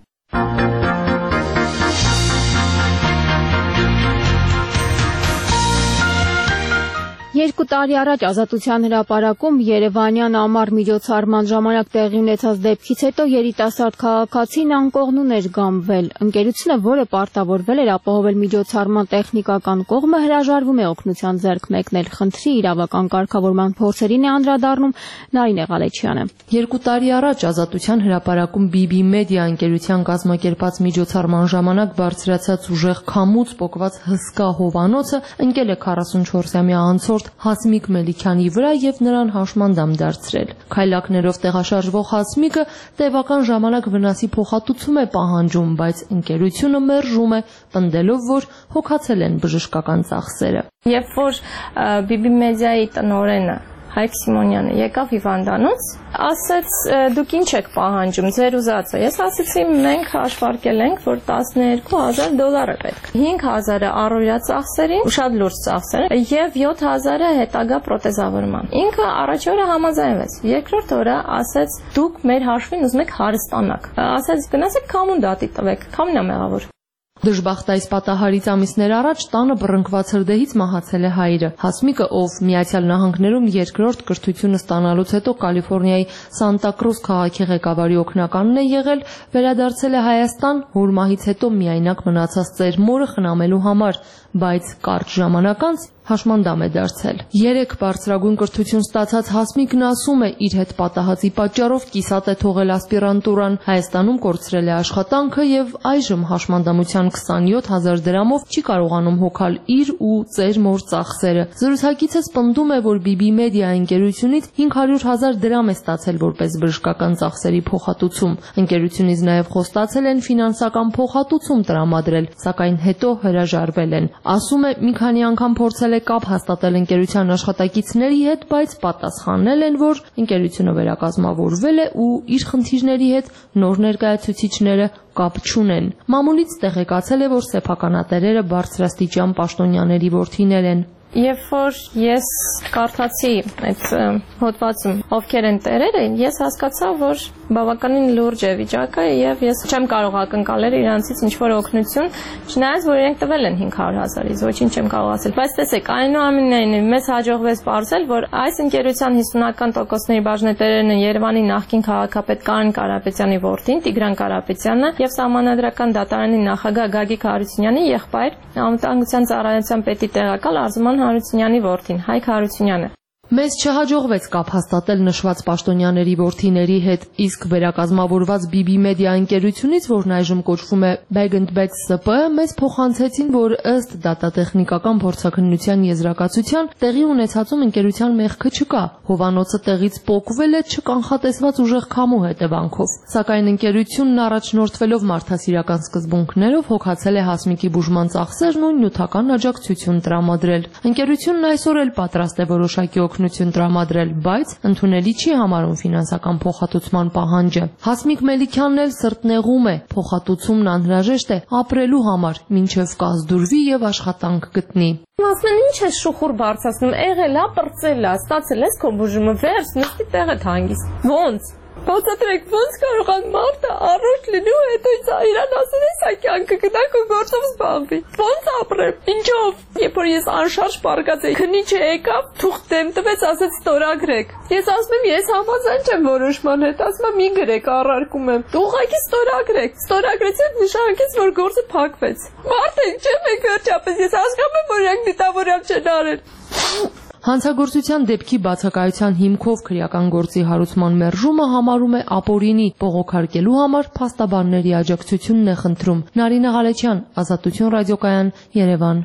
Երկու տարի առաջ Ազատության հրապարակում Երևանյան ամառ միջոցառման ժամանակ տեղի ունեցած դեպքից հետո երիտասարդ քաղաքացին անկողնուն էր գամվել։ Ընկերությունը, որը պարտավորվել էր ապահովել միջոցառման տեխնիկական կողմը, հրաժարվում է օգնության ձեռք մեկնել։ Խնդրի իրավական կարգավորման փորձերին է անդրադառնում Նարինե Ղալեչյանը։ Երկու տարի առաջ Ազատության հրապարակում BB Media ընկերության կազմակերպած միջոցառման ժամանակ բարձրացած ուժեղ քամուց պոկված հսկա հովանոցը ընկել է 44-ամյա անցորդ Հասմիկ Մելիքյանի վրա եւ նրան հաշմանդամ դարձրել։ Քայլակներով տեղաշարժվող Հասմիկը տևական ժամանակ վնասի փոխհատուցում է պահանջում, բայց ընկերությունը մերժում է, պնդելով, որ հոգացել են բժշկական ծախսերը։ Երբ որ BB Media-ի տնօրենը Հայկ Սիմոնյանը եկավ հիվանդանոց, ասեց դուք ինչ եք պահանջում, ձեր ուզածը։ Ես ասեցի մենք հաշվարկել ենք, որ $12,000 է պետք։ 5,000-ը առօրյա ծախսերին, շատ լուրջ ծախսեր, եւ 7,000-ը հետագա պրոթեզավորման։ Ինքը առաջի օրը համաձայնվեց։ Երկրորդ օրը ասեց դուք մեր հաշվին ուզում եք հարստանաք։ Ասեց գնացեք քամուն դատի տվեք, քամին է մեղավոր։ Դժբախտ այս պատահարից ամիսներ առաջ տանը բռնկված հրդեհից մահացել է հայրը։ Հասմիկը, ով Միացյալ Նահանգներում երկրորդ կրթությունը ստանալուց հետո Կալիֆոռնիայի Սանտա Կրուզ քաղաքի ղեկավարի օգնականն է եղել, վերադարձել է Հայաստան, հոր մահից հետո միայնակ մնացած ծեր մորը խնամելու համար, բայց կարճ ժամանակ անց հաշմանդամ է դարձել։ 3 բարձրագույն կրթություն ստացած Հասմիկն ասում է, իր հետ պատահածի պատճառով կիսատ է թողել ասպիրանտուրան, Հայաստանում կորցրել է աշխատանքը եւ այժմ հաշմանդամության 27,000 դրամով չի կարողանում հոգալ իր ու ծեր մոր ծախսերը։ Զրուցակիցս պնդում է, որ BB Media ընկերությունից 500,000 դրամ է ստացել որպես բժշկական ծախսերի փոխհատուցում։ Ընկերությունից նաեւ խոստացել են ֆինանսական փոխհատուցում տրամադրել, սակայն հետո հրաժարվել են։ Ասում է, մի քանի անգամ փորձել է կապ հաստատել ընկերության աշխատակիցների հետ, բայց պատասխանել են, որ ընկերությունը վերակազմավորվել է ու իր խնդիրների հետ նոր ներկայացուցիչները կապ չունեն։ Մամուլից տեղեկացել է, որ սեփականատերերը բարձրաստիճան պաշտոնյաների որդիներ են։ Երբ որ ես կարդացի այդ հոդվածում ովքեր են տերերը, ես հասկացա, որ բավականին լուրջ է վիճակը եւ ես չեմ կարող ակնկալել իրանցից ինչ-որ օգնություն, չնայած որ իրենք տվել են 500,000-ից, ոչինչ չեմ կարող ասել։ Բայց տեսեք, այնուամենայնիվ մեզ հաջողվեց պարզել, որ այս ընկերության 50%-ների բաժնետերերն են Երևանի նախկին քաղաքապետ Կարեն Կարապետյանի որդին Տիգրան Կարապետյանը եւ Սահմանադրական դատարանի նախագահ Գագիկ Հարությունյանի եղբայր, անվտանգության ծառայության պետի տեղակալ Արզուման Հարությունյանի որդին Հայկ Հարությունյանը։ Մեզ չհաջողվեց կապ հաստատել նշված պաշտոնյաների որդիների հետ, իսկ վերակազմավորված BB Media ընկերությունից, որն այժմ կոչվում է Bag & Bag SP, մեզ փոխանցեցին, որ ըստ դատատեխնիկական փորձաքննության եզրակացության տեղի ունեցածում ընկերության մեղքը չկա, հովանոցը տեղից պոկվել է չկանխատեսված ուժեղ քամու հետևանքով, սակայն ընկերությունն առաջնորդվելով մարդասիրական սկզբունքներով հոգացել է Հասմիկի բուժման ծախսերն ու նյութական աջակցություն տրամադրել։ Ընկերությունն այսօր էլ պատրաստ է որոշակի օգնություն տրամադրել, բայց ընդունելի չի համարում ֆինանսական փոխհատուցման պահանջը։ Հասմիկ Մելիքյանն էլ սրտնեղում է, փոխհատուցումն անհրաժեշտ է ապրելու համար, մինչև կազդուրվի եւ աշխատանք գտնի։ Ասում են ինչ ես շուխուր բարձրացնում, եղել է, պրծել է, ստացել ես քո բուժումը, վերջ նստի տեղը հանգիստ։ Ոնց։ Բացատրեք, ոնց կարողան մարդը առողջ լինի ու հետո իրան ասել է սա կյանքը գնաք ու գործով զբաղվի։ Ոնց ապրեմ, ինչով։ Երբ որ ես անշարժ պարկած էի, քնիչը եկավ, թուղթ դեմ տվեց, ասեց ստորագրեք։ Ես ասում եմ, ես համաձայն չեմ որոշման հետ, ասում եմ մի գրեք, առարկում եմ։ Ուղղակի ստորագրեք։ Ստորագրեցի, նշանակեց, որ գործը փակվեց։ Մարդ եք չեմ եք վերջապես, ես հասկանում եմ, որ իրանք դիտավորյալ չեն արել։ Հանցագործության դեպքի բացակայության հիմքով քրեական գործի հարուցման մերժումը համարում է ապօրինի, բողոքարկելու համար փաստաբանների աջակցությունն է խնդրում։ Նարինե Ղալեչյան, Ազատություն ռադիոկայան, Երևան։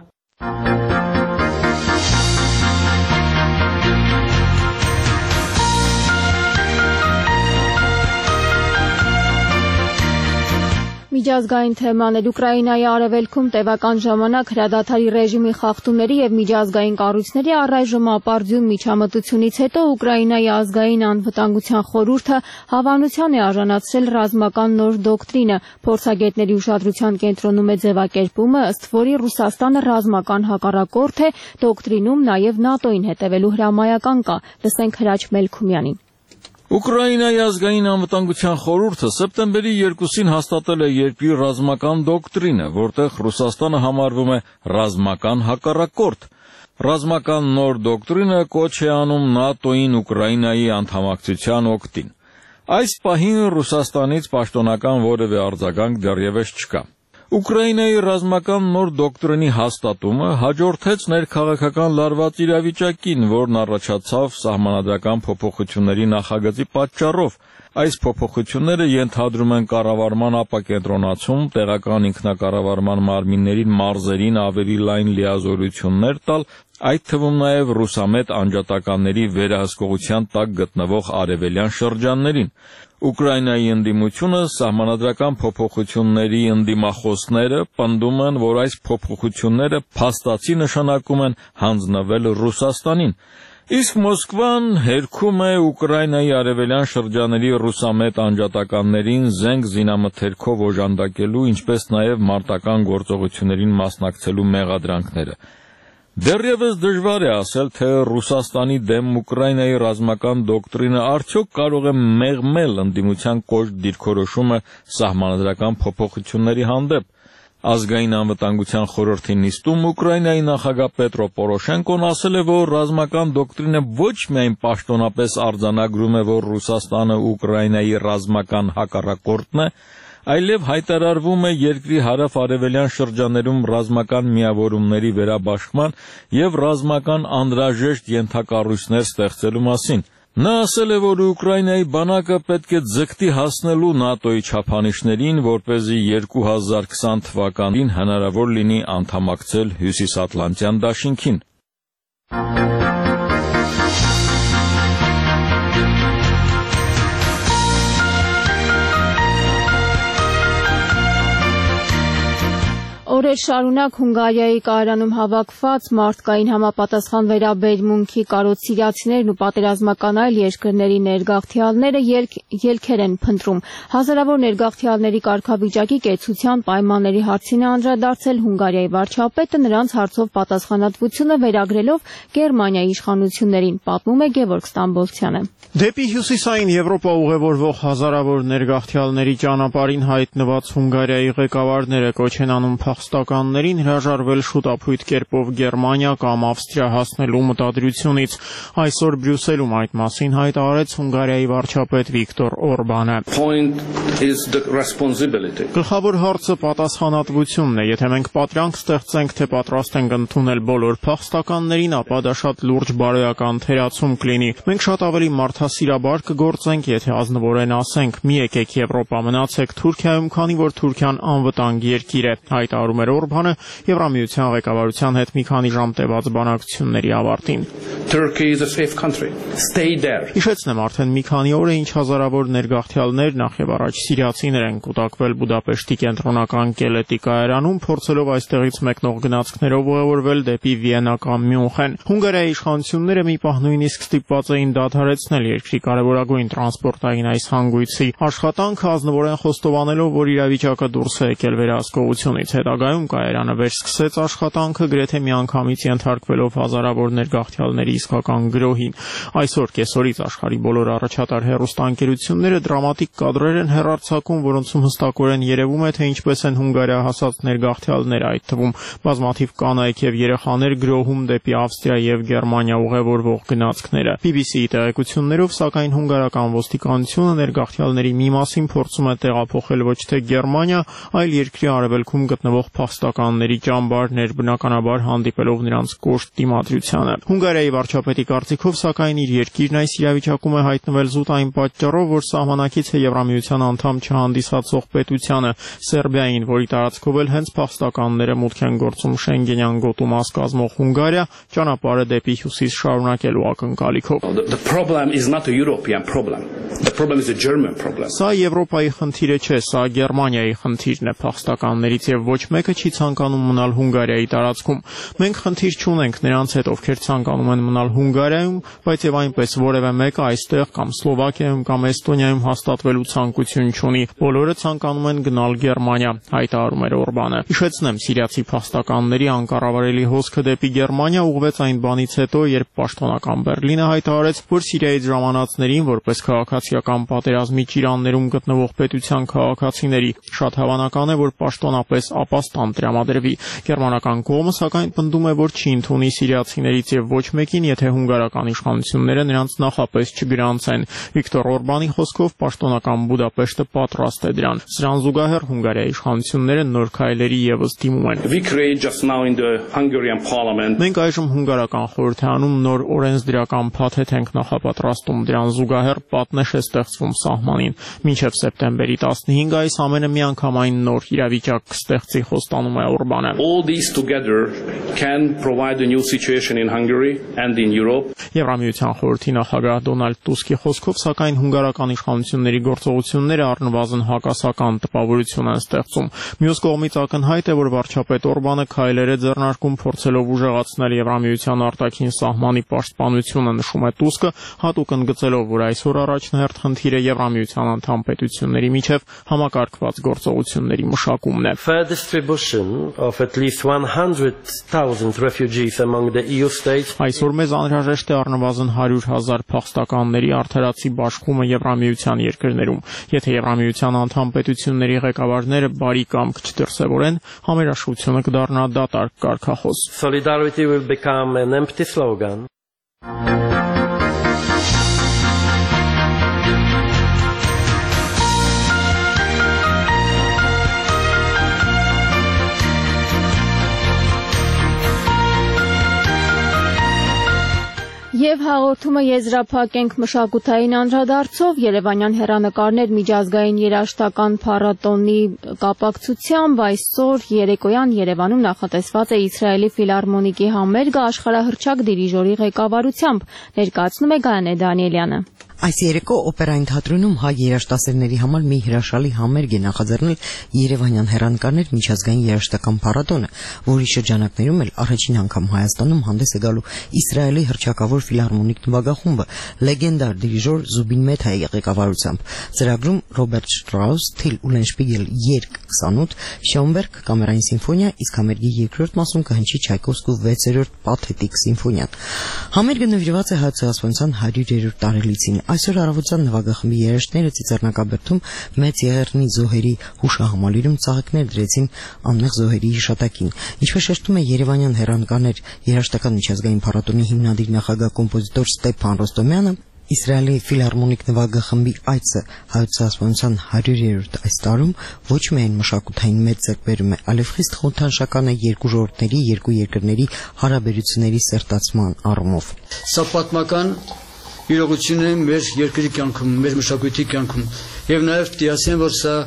Միջազգային թեմաներ Ուկրաինայի արևելքում տևական ժամանակ հրադադարի ռեժիմի խախտումների եւ միջազգային կառույցների առայժմ ապարդյուն միջամտությունից հետո Ուկրաինայի ազգային անվտանգության խորհուրդը հավանության է արժանացրել ռազմական նոր դոկտրինը։ Փորձագետների ուշադրության կենտրոնում է ձևակերպումը, ըստ որի Ռուսաստանը ռազմական հակառակորդ է, դոկտրինում նաեւ ՆԱՏՕ-ին հետևելու հրամայական կա։ Լսենք Հրաչ Մելքումյանին։ Ուկրաինայի ազգային անվտանգության խորհուրդը սեպտեմբերի 2-ին հաստատել է երկրի ռազմական դոկտրինը, որտեղ Ռուսաստանը համարվում է ռազմական հակառակորդ։ Ռազմական նոր դոկտրինը կոչ է անում ՆԱՏՕ-ին Ուկրաինայի անդամակցության օգտին։ Այս պահին Ռուսաստանից պաշտոնական որևէ արձագանք դեռևս չկա։ Ուկրաինայի ռազմական նոր դոկտրինի հաստատումը հաջորդեց ներքաղաքական լարված իրավիճակին, որն առաջացավ սահմանադրական փոփոխությունների նախագծի պատճառով։ Այս փոփոխությունները ենթադրում են կառավարման ապակենտրոնացում, տեղական ինքնակառավարման մարմիններին մարզերին ավելի լայն լիազորություններ տալ, այդ թվում նաև ռուսամետ անջատականների վերահսկողության տակ գտնվող արևելյան շրջաններին։ Ուկրաինայի ընդդիմությունը սահմանադրական փոփոխությունների ընդդիմախոսները պնդում են, որ այս փոփոխությունները փաստացի նշանակում են հանձնվել Ռուսաստանին։ Իսկ Մոսկվան հերքում է Ուկրաինայի արևելյան շրջանների ռուսամետ անջատականներին զենք զինամթերքով օժանդակելու, ինչպես նաև մարտական գործողություններին մասնակցելու մեղադրանքները։ Դեռևս դժվար է ասել, թե Ռուսաստանի դեմ Ուկրաինայի ռազմական դոկտրինը արդյոք կարող է մեղմել ընդդիմության կոշտ դիրքորոշումը սահմանադրական փոփոխությունների հանդեպ։ Ազգային անվտանգության խորհրդի նիստում Ուկրաինայի նախագահ Պետրո Պորոշենկոն ասել է, որ ռազմական դոկտրինը ոչ միայն պաշտոնապես արձանագրում է, որ Ռուսաստանը Ուկրաինայի ռազմական հակառակորդն է, այլև հայտարարվում է երկրի հարավ-արևելյան շրջաներում ռազմական միավորումների վերաբաշխման և ռազմական անհրաժեշտ ենթակառույցներ ստեղծելու մասին։ Նա ասել է, որ Ուկրաինայի բանակը պետք է ձգտի հասնելու ՆԱՏՕ-ի չափանիշներին, որպեսզի 2020 թվականին հնարավոր լինի անդամակցել Հյուսիսատլանտյան դաշինքին։ Օրեր շարունակ Հունգարիայի կայարանում հավաքված մարդկային համապատասխան վերաբերմունքի կարոտ սիրիացիներն ու պատերազմական այլ երկրների ներգաղթյալները ելքեր են փնտրում։ Հազարավոր ներգաղթյալների կարգավիճակի կեցության պայմանների հարցին է անդրադարձել Հունգարիայի վարչապետը, նրանց հարցով պատասխանատվությունը վերագրելով Գերմանիայի իշխանություններին, պատմում է Գևորգ Ստամբոլցյանը։ Դեպի հյուսիսային Եվրոպա ուղևորվող հազարավոր ներգաղթյալների ճանապարհին հայտնված Հունգարիայի ղեկավարները կոչ են անում փախստականներին հրաժարվել շուտապույտ կերպով Գերմանիա կամ Ավստրիա հասնելու մտադրությունից։ Այսօր Բրյուսելում այդ մասին հայտարարեց Հունգարիայի վարչապետ Վիկտոր Օրբանը։ Գլխավոր հարցը պատասխանատվությունն է։ Եթե մենք պատրանք ստեղծենք, թե պատրաստ ենք ընդունել բոլոր փախստականներին, ապա դա շատ լուրջ բարոյական թերացում կլինի։ Մենք շատ ավելի մարդասիրաբար կգործենք, եթե ազնվորեն ասենք՝ մի եկեք Եվրոպա, մնացեք Թուրքիայում, քանի որ Թուրքիան անվտանգ երկիր է, հայտարարում էր Օրբանը Եվրամիության ղեկավարության հետ մի քանի ժամ տևած բանակցությունների ավարտին։ Հիշեցնեմ, արդեն մի քանի օր է ինչ հազարավոր ներգաղթյալներ, նախ եւ առաջ սիրիացիներ են կուտակվել Բուդապեշտի կենտրոնական Կելետի կայարանում, փորձելով այստեղից մեկնող գնացքներով ուղևորվել դեպի Վիեննա կամ Մյունխեն։ Հունգարիայի իշխանությունները մի պահ նույնիսկ ստիպված էին դադարեցնել երկրի կարևորագույն տրանսպորտային այս հանգույցի աշխատանքը, ազնվորեն խոստովանելով, որ իրավիճակը դուրս է եկել վերահսկողությունից։ Հետագայում կայարանը վերսկսեց աշխատանքը, գրեթե միանգամից ենթարկվելով հազարավոր ներգաղթյալների իսկական գրոհին։ Այսօր կեսօրից աշխարհի բոլոր առաջատար հեռուստաընկերությունները դրամատիկ կադրեր են հեռարձակում, որոնցում հստակորեն երևում է, թե ինչպես են Հունգարիա հասած ներգաղթյալները, այդ թվում բազմաթիվ կանայք եւ երեխաներ գրոհում դեպի Ավստրիա եւ Գերմանիա ուղևորվող գնացքները։ BBC-ի տեղեկություններով, սակայն հունգարական ոստիկանությունը ներգաղթյալների մի մասին փորձում է տեղափոխել ոչ թե Գերմանիա, այլ երկրի արևելքում գտնվող փախստականների ճամբարներ, բնականաբար հանդիպելով նրանց կոշտ դիմադրությանը։ Հունգարիայի վարչապետի կարծիքով, սակայն իր երկիրն այս իրավիճակում է հայտնվել զուտ այն պատճառով, որ սահմանակից է Եվրամիության անդամ չհանդիսացող պետությանը Սերբիային, որի տարածքով էլ հենց փախստականները մուտք են գործում Շենգենյան գոտու մաս կազմող Հունգարիա, ճանապարհը դեպի հյուսիս շարունակելու ակնկալիքով։ Սա Եվրոպայի խնդիրը չէ, սա Գերմանիայի խնդիրն է փախստականներից եւ ոչ մեկը չի ցանկանում մնալ Հունգարիայի տարածքում։ Մենք խնդիր չունենք նրանց հետ, ովքեր ցանկանում են մնալ Հունգարիայում, բայց եւ այնպես որևէ մեկը այստեղ կամ Սլովակիայում կամ Էստոնիայում հաստատվելու ցանկություն չունի։ Բոլորը ցանկանում են գնալ Գերմանիա, հայտարարում էր Օրբանը։ Հիշեցնեմ, սիրիացի փախստականների անկառավարելի հոսքը դեպի Գերմանիա ուղղվեց այն բանից հետո, երբ պաշտոնական Բերլինը հայտարարեց, որ Սիրիայից ժամանածներին որպես քաղաքացիական պատերազմի ճիրաններում գտնվող պետության քաղաքացիների շատ հավանական է, որ պաշտոնապես ապաստան տրամադրվի։ Գերմանական կողմը սակայն պնդում է, որ չի ընդունի սիրիացիներից եւ ոչ մեկին, եթե հունգարական իշխանությունները նրանց նախապես չգրանցեն։ Վիկտոր Օրբանի խոսքով պաշտոնական Բուդապեշտը պատրաստ է դրան։ Սրան զուգահեռ Հունգարիայի իշխանությունները նոր քայլերի եւս դիմում են։ Մենք այժմ հունգարական խորհրդարանում նոր օրենսդրական փաթեթ ենք նախապատրաստում, դրան զուգահեռ պատնեշ է ստեղծվում սահմանին։ Մինչև սեպտեմբերի 15 այս ամենը միանգամայն նոր իրավիճակ կստեղծի, խոստանում է Օրբանը։ Եվրամիության խորհրդի նախագահ Դոնալդ Տուսկի խոսքով, սակայն հունգարական իշխանությունների գործողությունները առնվազն հակասական տպավորություն են ստեղծում։ Մյուս կողմից ակնհայտ է, որ վարչապետ Օրբանը քայլեր է ձեռնարկում փորձելով ուժեղացնել Եվրամիության արտաքին սահմանի պաշտպանությունը, նշում է Տուսկը, հատուկ ընդգծելով, որ այսօր առաջնահերթ խնդիրը Եվրամիության անդամ պետությունների միջև համակարգված գործողությունների մշակումն է։ Այսօր մեզ անհրաժեշտ է առնվազն 100,000 փախստականների արդարացի բաշխումը Եվրամիության երկրներում։ Եթե Եվրամիության անդամ պետությունների ղեկավարները բարի կամք չդրսևորեն, համերաշխությունը կդառնա դատարկ կարգախոս։ Solidarity will become an empty slogan. Եվ հաղորդումը եզրափակենք մշակութային անդրադարձով Երևանյան հեռանկարներ միջազգային երաժշտական փառատոնի կապակցությամբ այսօր երեկոյան Երևանում նախատեսված է Իսրայելի ֆիլհարմոնիկի համերգը աշխարհահռչակ դիրիժորի ղեկավարությամբ, ներկայացնում է Գայանե Դանիելյանը։ Այս երեկո օպերային թատրոնում հայ երաժշտասերների համար մի հրաշալի համերգ է նախաձեռնել Երևանյան հեռանկարներ միջազգային երաժշտական փառատոնը, որի շրջանակներում էլ առաջին անգամ Հայաստանում հանդես է գալու Իսրայելի հռչակավոր ֆիլհարմոնիկ նվագախումբը լեգենդար դիրիժոր Զուբին Մեթայի ղեկավարությամբ։ Ծրագրում Ռոբերտ Շտրաուս, Թիլ Ուլենշպիգել երգ 28, Շաումբերգ կամերային սիմֆոնիա, իսկ համերգի երկրորդ մասում կհնչի Չայկովսկու 6-րդ պաթետիկ սիմֆոնիան։ Համերգը նվիրված է հայ ցեղասպանության 100-րդ տարելիցին։ Այսօր առավոտյան նվագախմբի երաժիշտները Ծիծեռնակաբերդում մեծ եղեռնի զոհերի հուշահամալիրում ծաղիկներ դրեցին անմեղ զոհերի հիշատակին։ Ինչպես շեշտում է Երևանյան հեռանկարներ երաժշտական միջազգային փառատոնի հիմնադիր նախագահ կոմպոզիտոր Ստեփան Ռոստոմյանը, Իսրայելի ֆիլհարմոնիկ նվագախմբի այցը հայոց ցեղասպանության 100-րդ այս տարում ոչ միայն մշակութային մեծ ձեռքբերում է, այլև խիստ խորհրդանշական է երկու ժողովուրդների, երկու երկրների հարաբերությունների սերտացման առումով։ Սա պատմական իրողություն է մեր երկրի կյանքում, մեր մշակույթի կյանքում, եւ նաեւ դիասեն, որ սա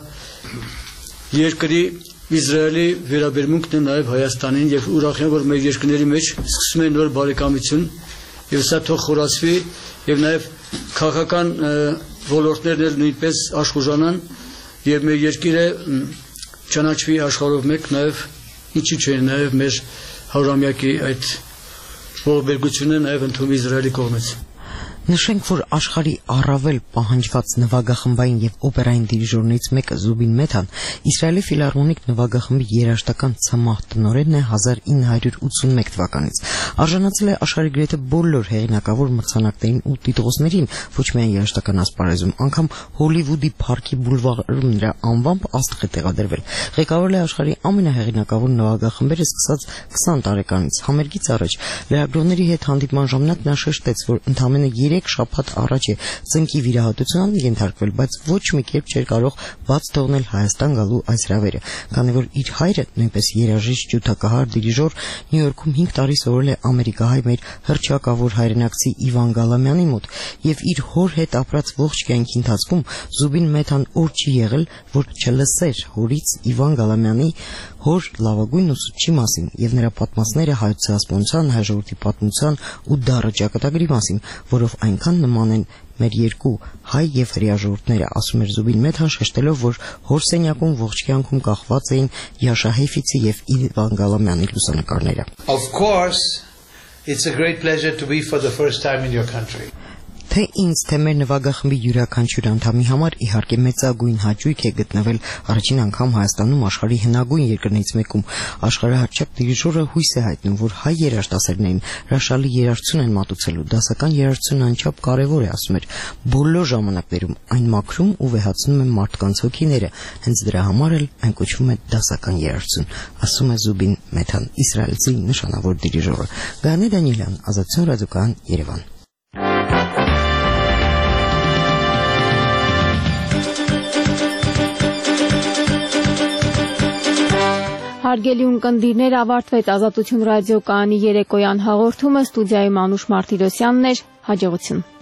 երկրի Իսրայելի վերաբերմունքն է նաեւ Հայաստանին, եւ ուրախ եմ, որ մեր երկրների մեջ սկսում է նոր բարեկամություն, եւ սա թող խորացվի, եւ նաեւ քաղաքական ոլորտներն էլ նույնպես աշխուժանան, եւ մեր երկիրը ճանաչվի աշխարհով մեկ, նաեւ ինչի՞ չէ, նաեւ մեր 100-ամյակի այդ ողբերգությունը նաեւ ընդունվի Իսրայելի կողմից։ Նշենք, որ աշխարհի առավել պահանջված նվագախմբային եւ օպերային դիրիժորներից մեկը Զուբին Մեթան Իսրայելի ֆիլհարմոնիկ նվագախմբի երաժշտական ցմահ տնօրենն է 1981 թվականից։ Արժանացել է աշխարհի գրեթե բոլոր հեղինակավոր մրցանակներին ու տիտղոսներին, ոչ միայն երաժշտական ասպարեզում, անգամ Հոլիվուդի Փարքի բուլվարում նրա անվամբ աստղ է տեղադրվել։ Ղեկավարել է աշխարհի ամենահեղինակավոր նվագախմբերը սկսած 20 տարեկանից։ Համերգից առաջ լրագրողների հետ հանդիպման ժամանակ նա շեշտեց, որ ընդամենը 3 1 շաբաթ առաջ է ծնկի վիրահատության ենթարկվել, բայց ոչ մի կերպ չէր կարող բաց թողնել Հայաստան գալու այս հրավերը, քանի որ իր հայրը, նույնպես երաժիշտ, ջութակահար, դիրիժոր, Նյու Յորքում 5 տարի սովորել է ամերիկահայ մեր հռչակավոր հայրենակցի Իվան Գալամյանի մոտ եւ իր հոր հետ ապրած ողջ կյանքի ընթացքում Զուբին Մեթան օր չի եղել, որ չլսեր հորից Իվան Գալամյանի հոր լավագույն ուսուցչի մասին եւ նրա պատմածները հայոց ցեղասպանության, հայ ժողովրդի պատմության ու դառը ճակատագրի մասին, որով այնքան նման են մեր երկու հայ եւ հրեա ժողովուրդները, ասում էր Զուբին Մեթան, շեշտելով, որ հոր սենյակում ողջ կյանքում կախված էին Յաշա Հեյֆիցի եւ Իվան Գալամյանի լուսանկարները. Of course, it's a great pleasure to be for the first time in your country. Թե ինձ, թե մեր նվագախմբի յուրաքանչյուր անդամի համար իհարկե մեծագույն հաճույք է գտնվել առաջին անգամ Հայաստանում աշխարհի հնագույն երկրներից մեկում. աշխարհահռչակ դիրիժորը հույս է հայտնում, որ հայ երաժշտասերներին հրաշալի երաժշտություն են մատուցելու, դասական երաժշտությունն անչափ կարևոր է, ասում էր, բոլոր ժամանակներում այն մաքրում ու վեհացնում է մարդկանց հոգիները, հենց դրա համար էլ այն կոչվում է դասական երաժշտություն, ասում է Զուբին Մեթան, իսրայելցի նշանավոր դիրիժորը. Գանե Դանիելյան, Ազատություն ռադիոկայան, Երևան. Հարգելի ունկնդիրներ, ավարտվեց Ազատություն ռադիոկայանի երեկոյան հաղորդումը, ստուդիայում Անուշ Մարտիրոսյանն էր, հաջողություն։